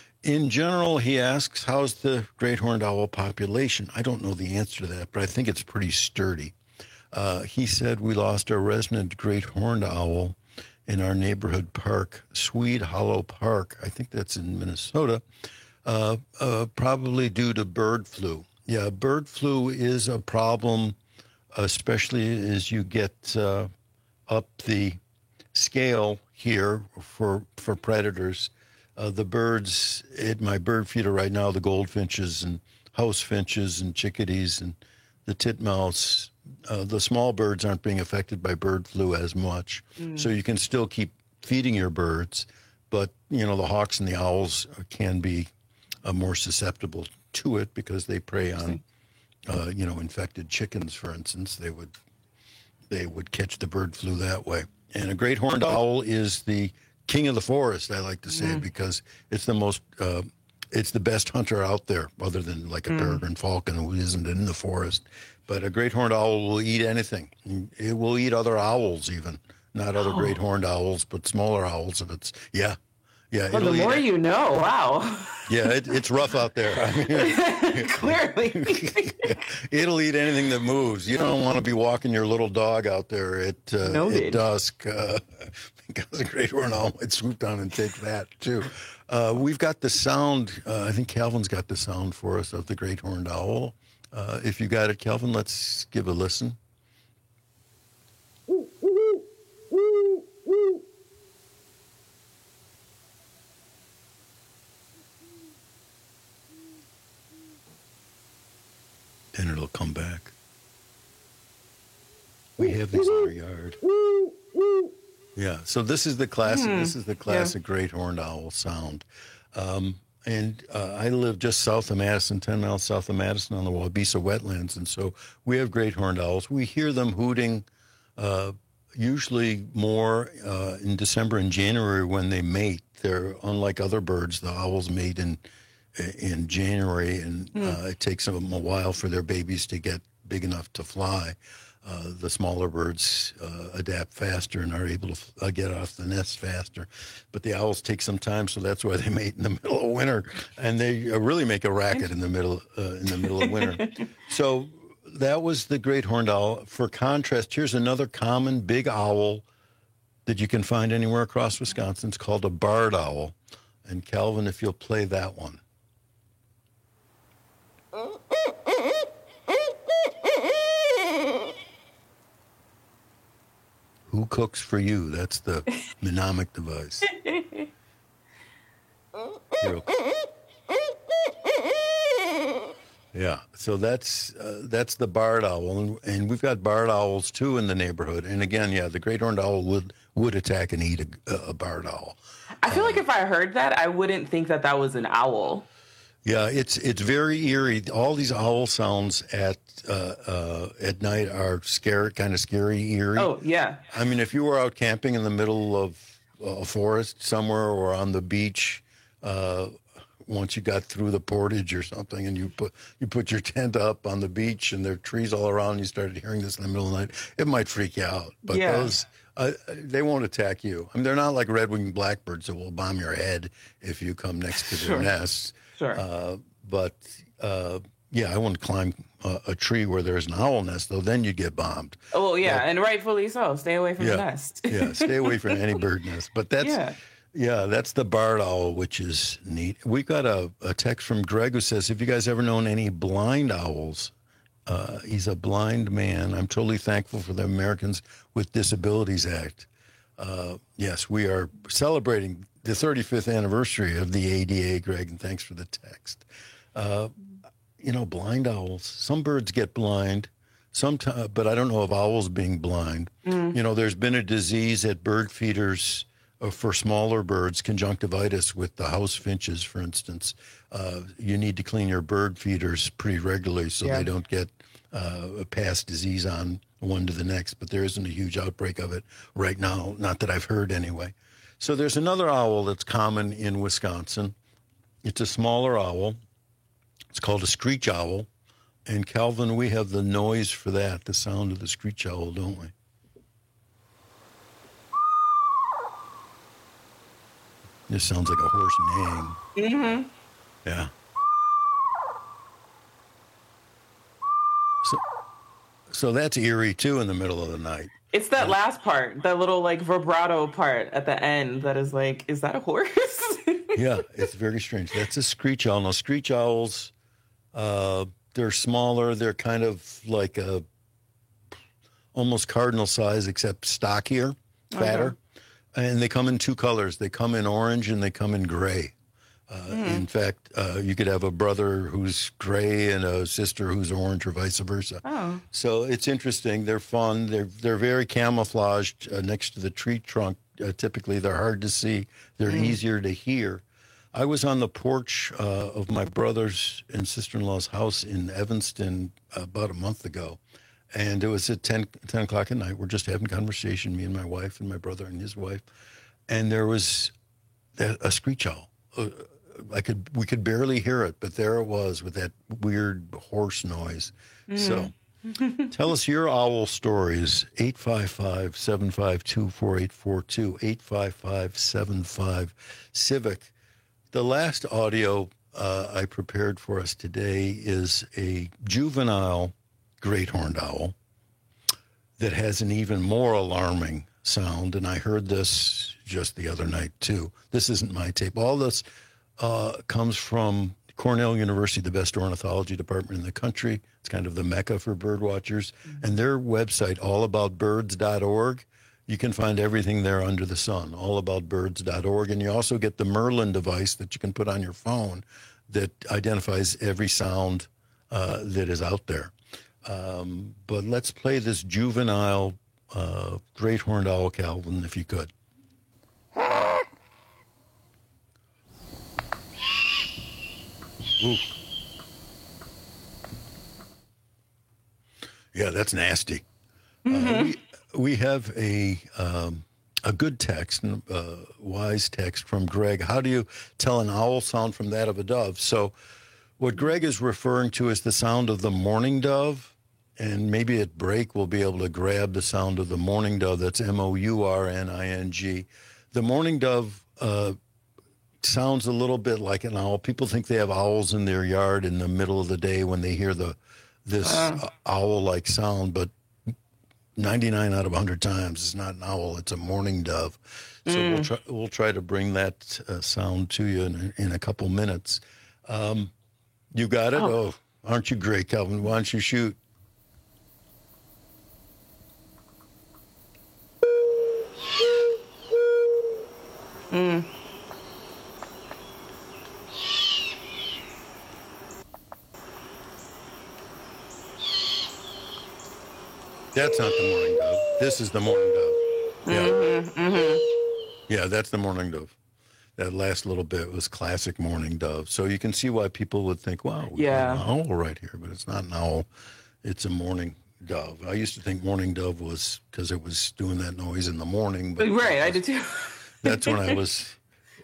In general, he asks, how's the great horned owl population? I don't know the answer to that, but I think it's pretty sturdy. Uh, he said we lost our resident great horned owl in our neighborhood park, Swede Hollow Park. I think that's in Minnesota, uh, uh, probably due to bird flu. Yeah, bird flu is a problem, especially as you get uh, up the scale here for for predators. Uh, the birds at my bird feeder right now, the goldfinches and house finches and chickadees and the titmouse, uh, the small birds aren't being affected by bird flu as much. Mm. So you can still keep feeding your birds, but, you know, the hawks and the owls can be uh, more susceptible to it because they prey on, uh, you know, infected chickens, for instance. They would they would catch the bird flu that way. And a great horned owl is the king of the forest, I like to say, mm. because it's the most, uh, it's the best hunter out there, other than like a mm. peregrine falcon who isn't in the forest. But a great horned owl will eat anything. It will eat other owls even, not other oh. great horned owls, but smaller owls. If it's yeah. Yeah, well, the more you know. Wow. Yeah, it, it's rough out there. I mean, clearly, it'll eat anything that moves. You don't want to be walking your little dog out there at, uh, at dusk uh, because a great horned owl might swoop down and take that too. Uh, we've got the sound. Uh, I think Calvin's got the sound for us of the great horned owl. Uh, if you got it, Calvin, let's give a listen. And it'll come back. We have these in our yard. Yeah, so this is the classic. Hmm. This is the classic yeah. great horned owl sound. Um, and uh, I live just south of Madison, ten miles south of Madison, on the Waubesa wetlands, and so we have great horned owls. We hear them hooting, uh, usually more uh, in December and January when they mate. They're unlike other birds. The owls mate in. in January, and mm. uh, it takes them a while for their babies to get big enough to fly. Uh, the smaller birds uh, adapt faster and are able to uh, get off the nest faster. But the owls take some time, so that's why they mate in the middle of winter, and they uh, really make a racket in the middle uh, in the middle of winter. So that was the great horned owl. For contrast, here's another common big owl that you can find anywhere across Wisconsin. It's called a barred owl. And Calvin, if you'll play that one. Who cooks for you? That's the mnemonic device. Here. Yeah, so that's uh, that's the barred owl, and, and we've got barred owls too in the neighborhood. And again, yeah, the great horned owl would would attack and eat a, a barred owl. I feel um, like if I heard that, I wouldn't think that that was an owl. Yeah, it's it's very eerie. All these owl sounds at uh, uh, at night are scary, kind of scary, eerie. Oh yeah. I mean, if you were out camping in the middle of a forest somewhere or on the beach, uh, once you got through the portage or something, and you put you put your tent up on the beach, and there are trees all around, and you started hearing this in the middle of the night, it might freak you out. But Yeah. those, uh, they won't attack you. I mean, they're not like red-winged blackbirds that will bomb your head if you come next to their Sure. nests. Sure. Uh, but uh, yeah, I wouldn't climb a, a tree where there's an owl nest, though. Then you'd get bombed. Oh, well, yeah, But- and rightfully so. Stay away from yeah, the nest. yeah, stay away from any bird nest. But that's Yeah. yeah, that's the barred owl, which is neat. We got a, a text from Greg who says, "Have you guys ever known any blind owls?" Uh, he's a blind man. I'm totally thankful for the Americans with Disabilities Act. Uh, yes, we are celebrating the thirty-fifth anniversary of the A D A, Greg, and thanks for the text. Uh, you know, blind owls. Some birds get blind, sometimes, but I don't know of owls being blind. Mm. You know, there's been a disease at bird feeders uh, for smaller birds, conjunctivitis with the house finches, for instance. Uh, you need to clean your bird feeders pretty regularly so Yeah. they don't get uh, pass disease on one to the next. But there isn't a huge outbreak of it right now, not that I've heard anyway. So there's another owl that's common in Wisconsin. It's a smaller owl. It's called a screech owl. And Calvin, we have the noise for that, the sound of the screech owl, don't we? This sounds like a horse neighing. Mm-hmm. Yeah. So, so that's eerie, too, in the middle of the night. It's that last part, that little like vibrato part at the end that is like, is that a horse? Yeah, it's very strange. That's a screech owl. Now, screech owls, uh, they're smaller. They're kind of like a almost cardinal size, except stockier, fatter. Okay. And they come in two colors. They come in orange and they come in gray. Uh, Mm. In fact, uh, you could have a brother who's gray and a sister who's orange, or vice versa. Oh. So it's interesting. They're fun. They're they're very camouflaged uh, next to the tree trunk. Uh, typically, they're hard to see. They're Mm. easier to hear. I was on the porch uh, of my brother's and sister-in-law's house in Evanston about a month ago, and it was at ten, ten o'clock at night. We're just having conversation, me and my wife and my brother and his wife, and there was a, a screech owl. Uh, I could we could barely hear it, but there it was with that weird horse noise. Mm. So tell us your owl stories. eight five five, seven five two, four eight four two, eight five five, seven five, civic. The last audio uh, I prepared for us today is a juvenile great horned owl that has an even more alarming sound, and I heard this just the other night too. This isn't my tape. All this uh, comes from Cornell University, the best ornithology department in the country. It's kind of the mecca for bird watchers. Mm-hmm. And their website, all about birds dot org, you can find everything there under the sun, all about birds dot org. And you also get the Merlin device that you can put on your phone that identifies every sound uh, that is out there. Um, but let's play this juvenile uh, great horned owl, Calvin, if you could. Ooh. Yeah, that's nasty. Mm-hmm. Uh, we, we have a um, a good text, uh, wise text from Greg. How do you tell an owl sound from that of a dove? So what Greg is referring to is the sound of the mourning dove, and maybe at break we'll be able to grab the sound of the mourning dove. That's M O U R N I N G. The mourning dove uh, sounds a little bit like an owl. People think they have owls in their yard in the middle of the day when they hear the this uh, owl-like sound, but ninety-nine out of one hundred times it's not an owl, it's a mourning dove. So Mm. we'll try we'll try to bring that uh, sound to you in, in a couple minutes. Um, you got it? Oh. Oh, aren't you great, Calvin? Why don't you shoot? Mm. That's not the mourning dove. This is the mourning dove. Yeah. Mm-hmm, mm-hmm. Yeah, that's the mourning dove. That last little bit was classic mourning dove. So you can see why people would think, wow, we Yeah. got an owl right here, but it's not an owl. It's a mourning dove. I used to think mourning dove was because it was doing that noise in the morning. But Right, I did too. that's when I was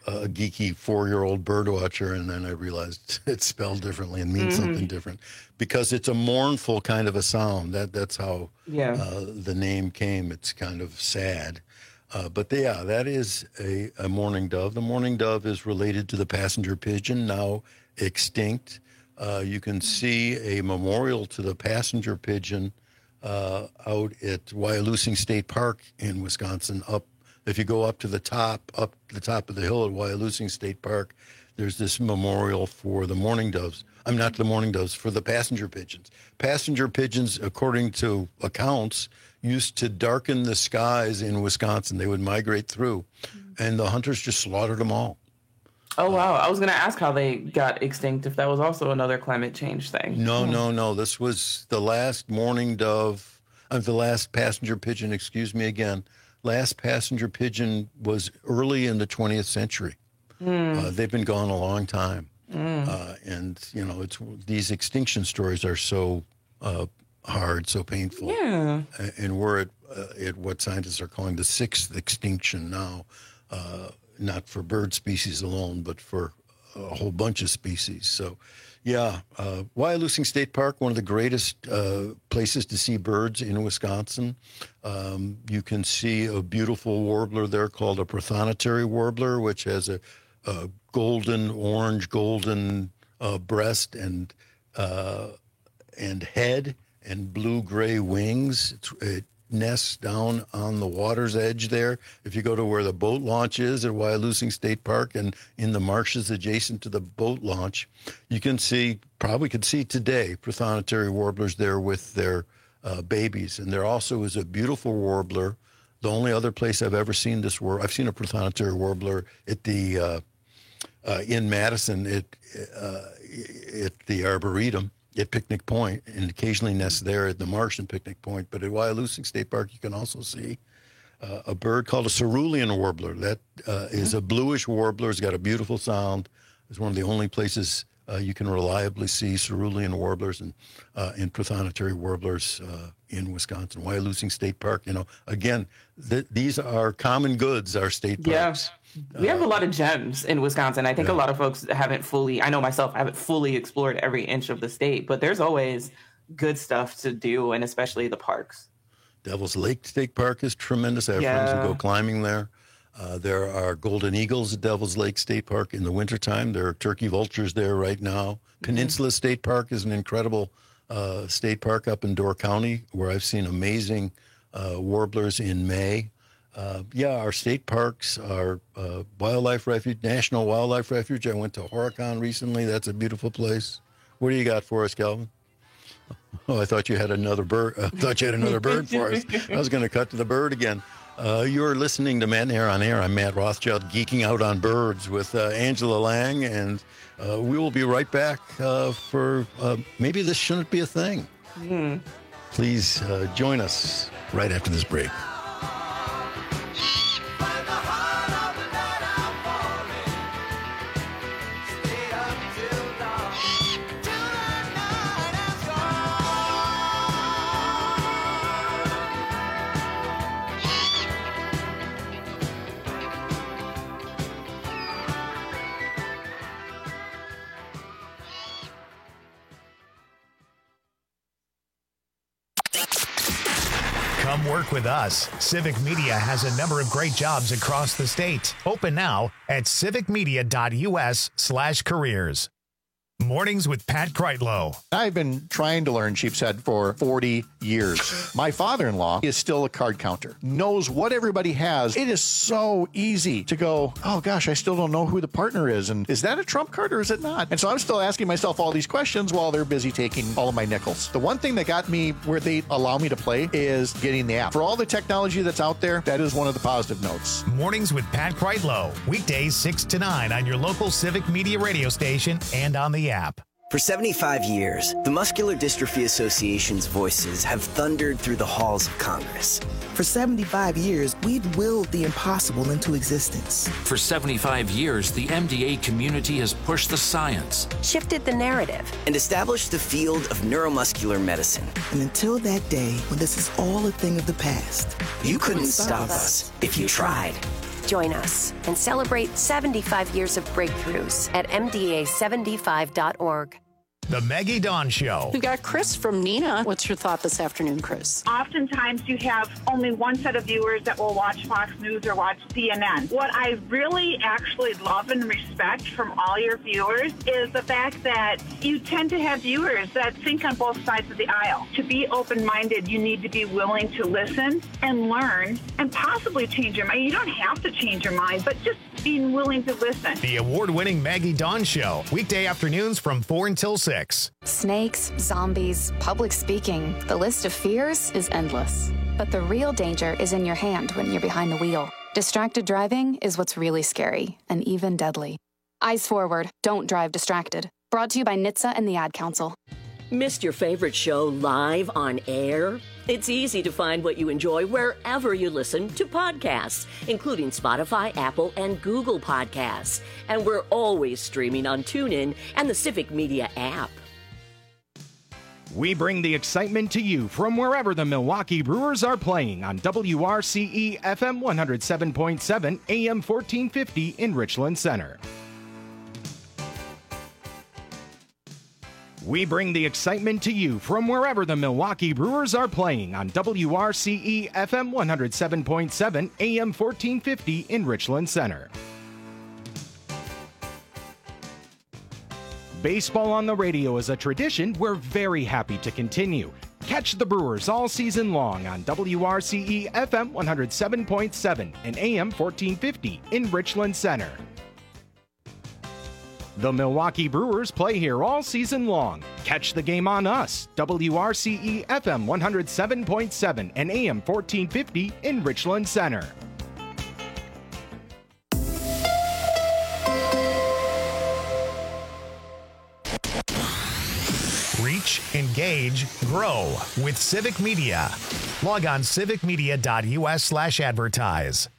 a geeky four-year-old bird watcher, and then I realized it's spelled differently and means mm-hmm. something different because it's a mournful kind of a sound. That that's how yeah. uh, the name came. It's kind of sad. Uh, but yeah, that is a, a mourning dove. The mourning dove is related to the passenger pigeon, now extinct. Uh, you can see a memorial to the passenger pigeon uh, out at Wyalusing State Park in Wisconsin. Up, if you go up to the top, up the top of the hill at Wyalusing State Park, there's this memorial for the mourning doves. I'm not the mourning doves, for the passenger pigeons. Passenger pigeons, according to accounts, used to darken the skies in Wisconsin. They would migrate through, and the hunters just slaughtered them all. Oh, wow. I was going to ask how they got extinct, if that was also another climate change thing. No, hmm. no, no. This was the last mourning dove, uh, the last passenger pigeon, excuse me again. Last passenger pigeon was early in the twentieth century. Mm. Uh, they've been gone a long time. Mm. Uh, and, you know, it's these extinction stories are so uh, hard, so painful. Yeah. And we're at, uh, at what scientists are calling the sixth extinction now, uh, not for bird species alone, but for a whole bunch of species. So, yeah, uh, Wyalusing State Park, one of the greatest uh, places to see birds in Wisconsin. Um, you can see a beautiful warbler there called a prothonotary warbler, which has a, a golden, orange, golden uh, breast and uh, and head and blue-gray wings. It's, it nests down on the water's edge there. If you go to where the boat launch is at Wyalusing State Park and in the marshes adjacent to the boat launch, you can see, probably could see today, prothonotary warblers there with their uh, babies. And there also is a beautiful warbler. The only other place I've ever seen this warbler, I've seen a prothonotary warbler at the uh, uh, in Madison at, uh, at the Arboretum at Picnic Point, and occasionally nests there at the marsh and Picnic Point. But at Wyalusing State Park, you can also see uh, a bird called a cerulean warbler. That uh, is a bluish warbler. It's got a beautiful sound. It's one of the only places uh, you can reliably see cerulean warblers and uh, and prothonotary warblers uh, in Wisconsin. Wyalusing State Park, you know, again, th- these are common goods, our state parks. Yeah. We have a lot of gems in Wisconsin. I think yeah. a lot of folks haven't fully, I know myself, I haven't fully explored every inch of the state, but there's always good stuff to do, and especially the parks. Devil's Lake State Park is tremendous. I have yeah. friends who go climbing there. Uh, there are golden eagles at Devil's Lake State Park in the wintertime. There are turkey vultures there right now. Peninsula mm-hmm. State Park is an incredible uh, state park up in Door County where I've seen amazing uh, warblers in May. Uh, yeah, our state parks, our uh, wildlife refuge, National Wildlife Refuge. I went to Horicon recently. That's a beautiful place. What do you got for us, Calvin? Oh, I thought you had another bird. I thought you had another bird for us. I was going to cut to the bird again. Uh, you're listening to Matt Air on Air. I'm Matt Rothschild, geeking out on birds with uh, Angela Lang, and uh, we will be right back uh, for uh, Maybe This Shouldn't Be a Thing. Mm. Please uh, join us right after this break. Come work with us. Civic Media has a number of great jobs across the state. Open now at civicmedia.us slash careers. Mornings with Pat Kreitlow. I've been trying to learn sheepshead for forty years. My father-in-law is still a card counter, knows what everybody has. It is so easy to go, oh gosh, I still don't know who the partner is. And is that a trump card or is it not? And so I'm still asking myself all these questions while they're busy taking all of my nickels. The one thing that got me where they allow me to play is getting the app. For all the technology that's out there, that is one of the positive notes. Mornings with Pat Kreitlow. Weekdays six to nine on your local Civic Media radio station and on the app. For seventy-five years, the Muscular Dystrophy Association's voices have thundered through the halls of Congress. For seventy-five years, we've willed the impossible into existence. For seventy-five years, the M D A community has pushed the science, shifted the narrative, and established the field of neuromuscular medicine. And until that day when this is all a thing of the past, you, you couldn't, couldn't stop us if you tried. Join us and celebrate seventy-five years of breakthroughs at M D A seventy-five dot org. The Maggie Dawn Show. We've got Chris from Neenah. What's your thought this afternoon, Chris? Oftentimes you have only one set of viewers that will watch Fox News or watch C N N. What I really actually love and respect from all your viewers is the fact that you tend to have viewers that think on both sides of the aisle. To be open-minded, you need to be willing to listen and learn and possibly change your mind. You don't have to change your mind, but just being willing to listen. The award-winning Maggie Dawn Show. Weekday afternoons from four until six. Snakes, zombies, public speaking. The list of fears is endless. But the real danger is in your hand when you're behind the wheel. Distracted driving is what's really scary and even deadly. Eyes forward. Don't drive distracted. Brought to you by N H T S A and the Ad Council. Missed your favorite show live on air? It's easy to find what you enjoy wherever you listen to podcasts, including Spotify, Apple, and Google Podcasts. And we're always streaming on TuneIn and the Civic Media app. We bring the excitement to you from wherever the Milwaukee Brewers are playing on W R C E F M one oh seven point seven, A M fourteen fifty in Richland Center. We bring the excitement to you from wherever the Milwaukee Brewers are playing on W R C E F M one oh seven point seven, A M fourteen fifty in Richland Center. Baseball on the radio is a tradition we're very happy to continue. Catch the Brewers all season long on W R C E F M one oh seven point seven and A M fourteen fifty in Richland Center. The Milwaukee Brewers play here all season long. Catch the game on us, W R C E F M one oh seven point seven and A M fourteen fifty in Richland Center. Reach, engage, grow with Civic Media. Log on civic media dot U S slash advertise.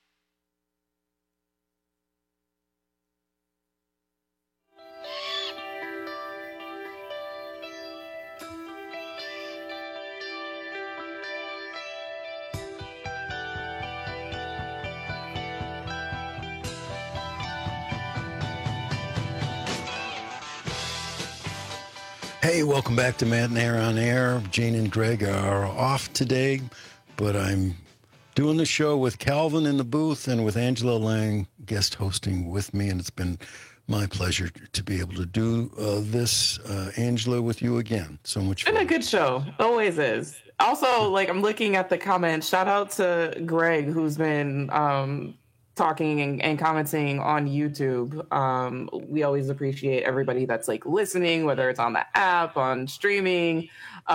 Hey, welcome back to Matt and Air on Air. Jane and Greg are off today, but I'm doing the show with Calvin in the booth and with Angela Lang guest hosting with me, and it's been my pleasure to be able to do uh, this, uh, Angela, with you again. So much fun. Been a good show. Always is. Also, like, I'm looking at the comments. Shout out to Greg, who's been um, talking and, and commenting on YouTube. Um, we always appreciate everybody that's like listening, whether it's on the app, on streaming,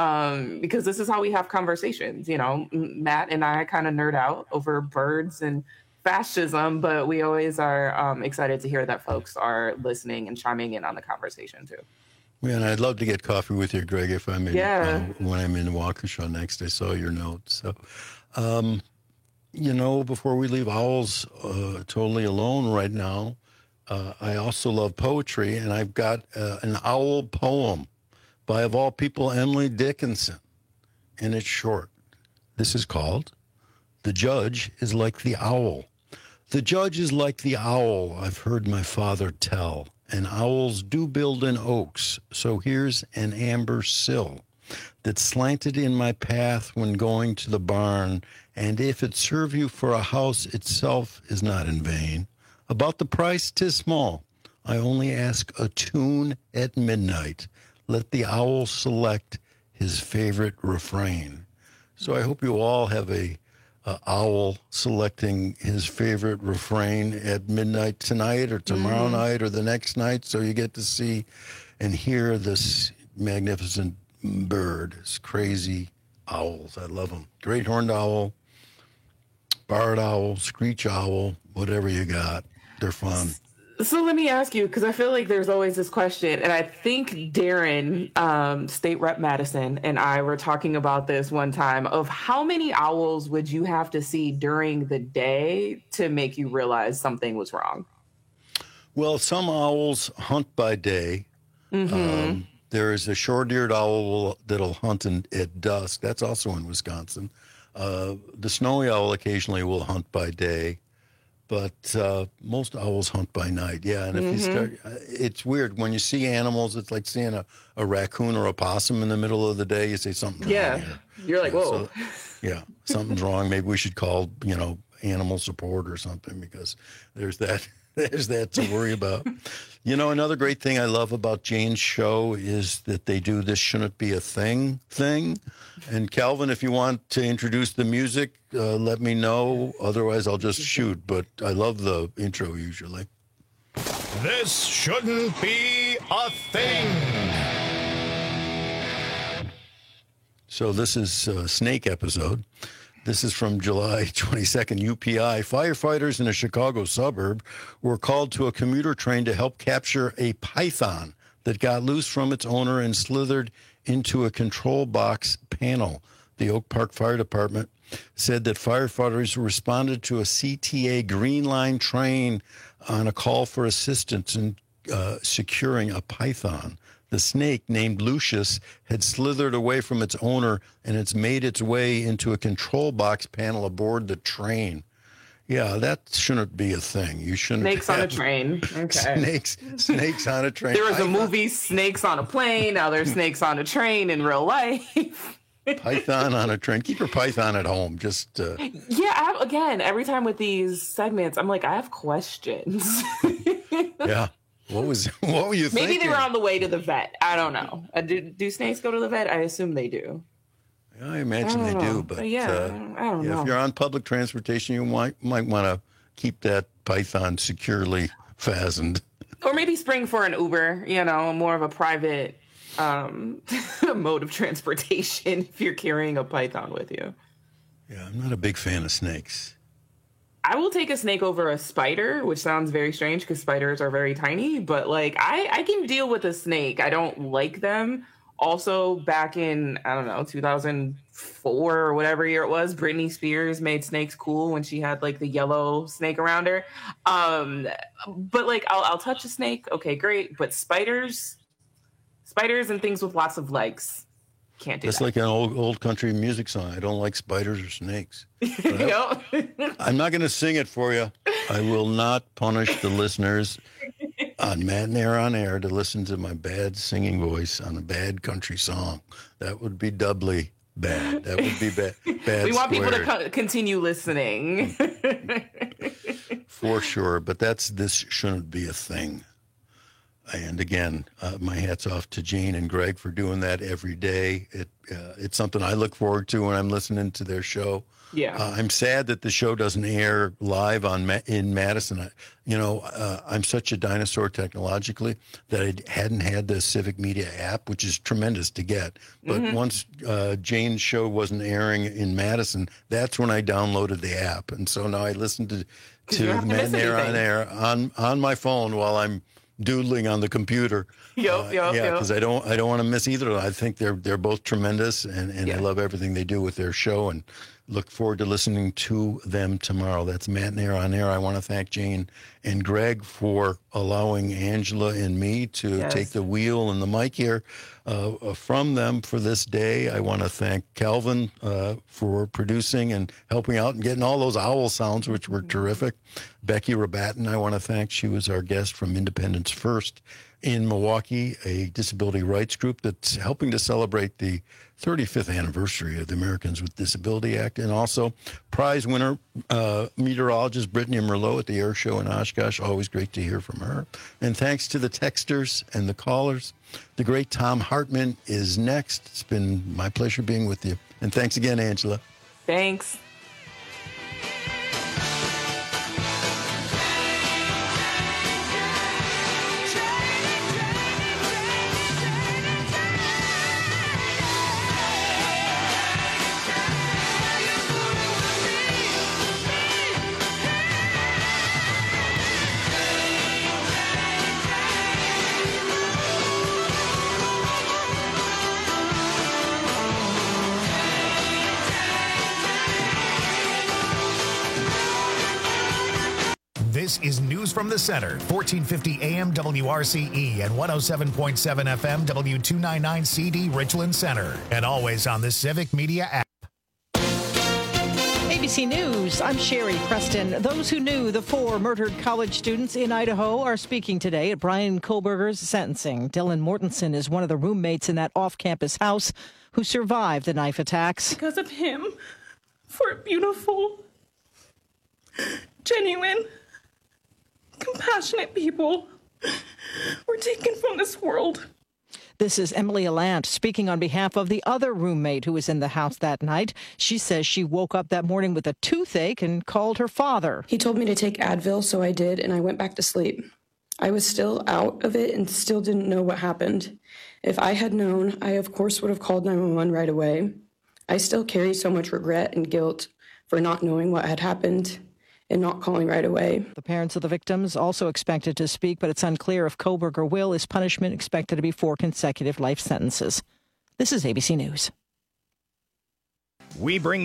um, because this is how we have conversations. You know, Matt and I kind of nerd out over birds and fascism, but we always are um, excited to hear that folks are listening and chiming in on the conversation too. Man, I'd love to get coffee with you, Greg, if I'm in, yeah. uh, when I'm in Waukesha next. I saw your note. So, um, you know, before we leave Owls uh, totally alone right now, uh, I also love poetry, and I've got uh, an owl poem by, of all people, Emily Dickinson, and it's short. This is called The Judge is Like the Owl. The judge is like the owl, I've heard my father tell, and owls do build in oaks, so here's an amber sill that slanted in my path when going to the barn, and if it serve you for a house itself is not in vain. About the price, 'tis small. I only ask a tune at midnight. Let the owl select his favorite refrain. So I hope you all have a, a owl selecting his favorite refrain at midnight tonight or tomorrow mm. night or the next night, so you get to see and hear this magnificent bird, this crazy owls. I love them. Great horned owl, barred owl, screech owl, whatever you got. They're fun. So let me ask you, because I feel like there's always this question, and I think Darren, um, State Rep Madison, and I were talking about this one time, of how many owls would you have to see during the day to make you realize something was wrong? Well, some owls hunt by day. Mm-hmm. Um, there is a short-eared owl that'll hunt in, at dusk. That's also in Wisconsin. Uh, the snowy owl occasionally will hunt by day. but uh, most owls hunt by night. Yeah, and if Mm-hmm. you start, uh, it's weird when you see animals. It's like seeing a, a raccoon or a possum in the middle of the day. You say something. Yeah, you're like, whoa. So, yeah, something's wrong. Maybe we should call, you know, animal support or something, because there's that. There's that to worry about. You know, another great thing I love about Jane's show is that they do this shouldn't be a thing thing. And Calvin, if you want to introduce the music, uh, let me know. Otherwise, I'll just shoot. But I love the intro usually. This shouldn't be a thing. So this is a snake episode. This is from July twenty-second, U P I. Firefighters in a Chicago suburb were called to a commuter train to help capture a python that got loose from its owner and slithered into a control box panel. The Oak Park Fire Department said that firefighters responded to a C T A Green Line train on a call for assistance in uh, securing a python. The snake, named Lucius, had slithered away from its owner, and it's made its way into a control box panel aboard the train. Yeah, that shouldn't be a thing. You shouldn't Snakes have on a train. Okay. Snakes, snakes on a train. There was a Python, movie, Snakes on a Plane. Now there's Snakes on a Train in real life. Python on a train. Keep your python at home. Just uh, Yeah, I have, again, every time with these segments, I'm like, I have questions. yeah. What was? What were you thinking? Maybe they were on the way to the vet. I don't know. Uh, do, do snakes go to the vet? I assume they do. I imagine I they don't do, know. but yeah, uh, I don't yeah, know. if you're on public transportation, you might might want to keep that python securely fastened. Or maybe spring for an Uber, you know, more of a private um, mode of transportation if you're carrying a python with you. Yeah, I'm not a big fan of snakes. I will take a snake over a spider, which sounds very strange because spiders are very tiny, but like I, I can deal with a snake. I don't like them. Also, back in, I don't know, two thousand four or whatever year it was, Britney Spears made snakes cool when she had like the yellow snake around her. Um, but like I'll, I'll touch a snake. Okay, great. But spiders, spiders and things with lots of legs. Can't do That's that. like an old old country music song. I don't like spiders or snakes. I, I'm not going to sing it for you. I will not punish the listeners on Matinee or On Air to listen to my bad singing voice on a bad country song. That would be doubly bad. That would be bad. bad We want people to squared. co- continue listening. For sure, but that's this shouldn't be a thing. And again, uh, my hat's off to Jane and Greg for doing that every day. It uh, it's something I look forward to when I'm listening to their show. Yeah. Uh, I'm sad that the show doesn't air live on Ma- in Madison. I, you know, uh, I'm such a dinosaur technologically that I hadn't had the Civic Media app, which is tremendous to get. But Mhm. once uh, Jane's show wasn't airing in Madison, that's when I downloaded the app, and so now I listen to you to don't have to miss Matinee on anything. Air on on my phone while I'm doodling on the computer. Yep, Uh, yep, yeah, yep. because I don't I don't want to miss either. I think they're they're both tremendous, and, and I love everything they do with their show, and look forward to listening to them tomorrow. That's Matinee on Air. I want to thank Jane and Greg for allowing Angela and me to Yes. take the wheel and the mic here uh, uh, from them for this day. I want to thank Calvin uh, for producing and helping out and getting all those owl sounds, which were terrific. Becky Rabatin, I want to thank. She was our guest from Independence First in Milwaukee, a disability rights group that's helping to celebrate the thirty-fifth anniversary of the Americans with Disability Act, and also prize winner uh, meteorologist Brittany Merlot at the air show in Oshkosh. Always great to hear from her. And thanks to the texters and the callers. The great Tom Hartman is next. It's been my pleasure being with you. And thanks again, Angela. Thanks. This is News from the Center, fourteen fifty A M W R C E and one oh seven point seven F M W two ninety-nine C D Richland Center, and always on the Civic Media app. A B B C News, I'm Sherry Preston. Those who knew the four murdered college students in Idaho are speaking today at Bryan Kohberger's sentencing. Dylan Mortensen is one of the roommates in that off-campus house who survived the knife attacks. Because of him, four beautiful, genuine, compassionate people were taken from this world. This is Emily Alant speaking on behalf of the other roommate who was in the house that night. She says she woke up that morning with a toothache and called her father. He told me to take Advil, so I did, and I went back to sleep. I was still out of it and still didn't know what happened. If I had known, I of course would have called nine one one right away. I still carry so much regret and guilt for not knowing what had happened and not calling right away. The parents of the victims also expected to speak, but it's unclear if Kohberger will. His punishment expected to be four consecutive life sentences. This is A B C News. We bring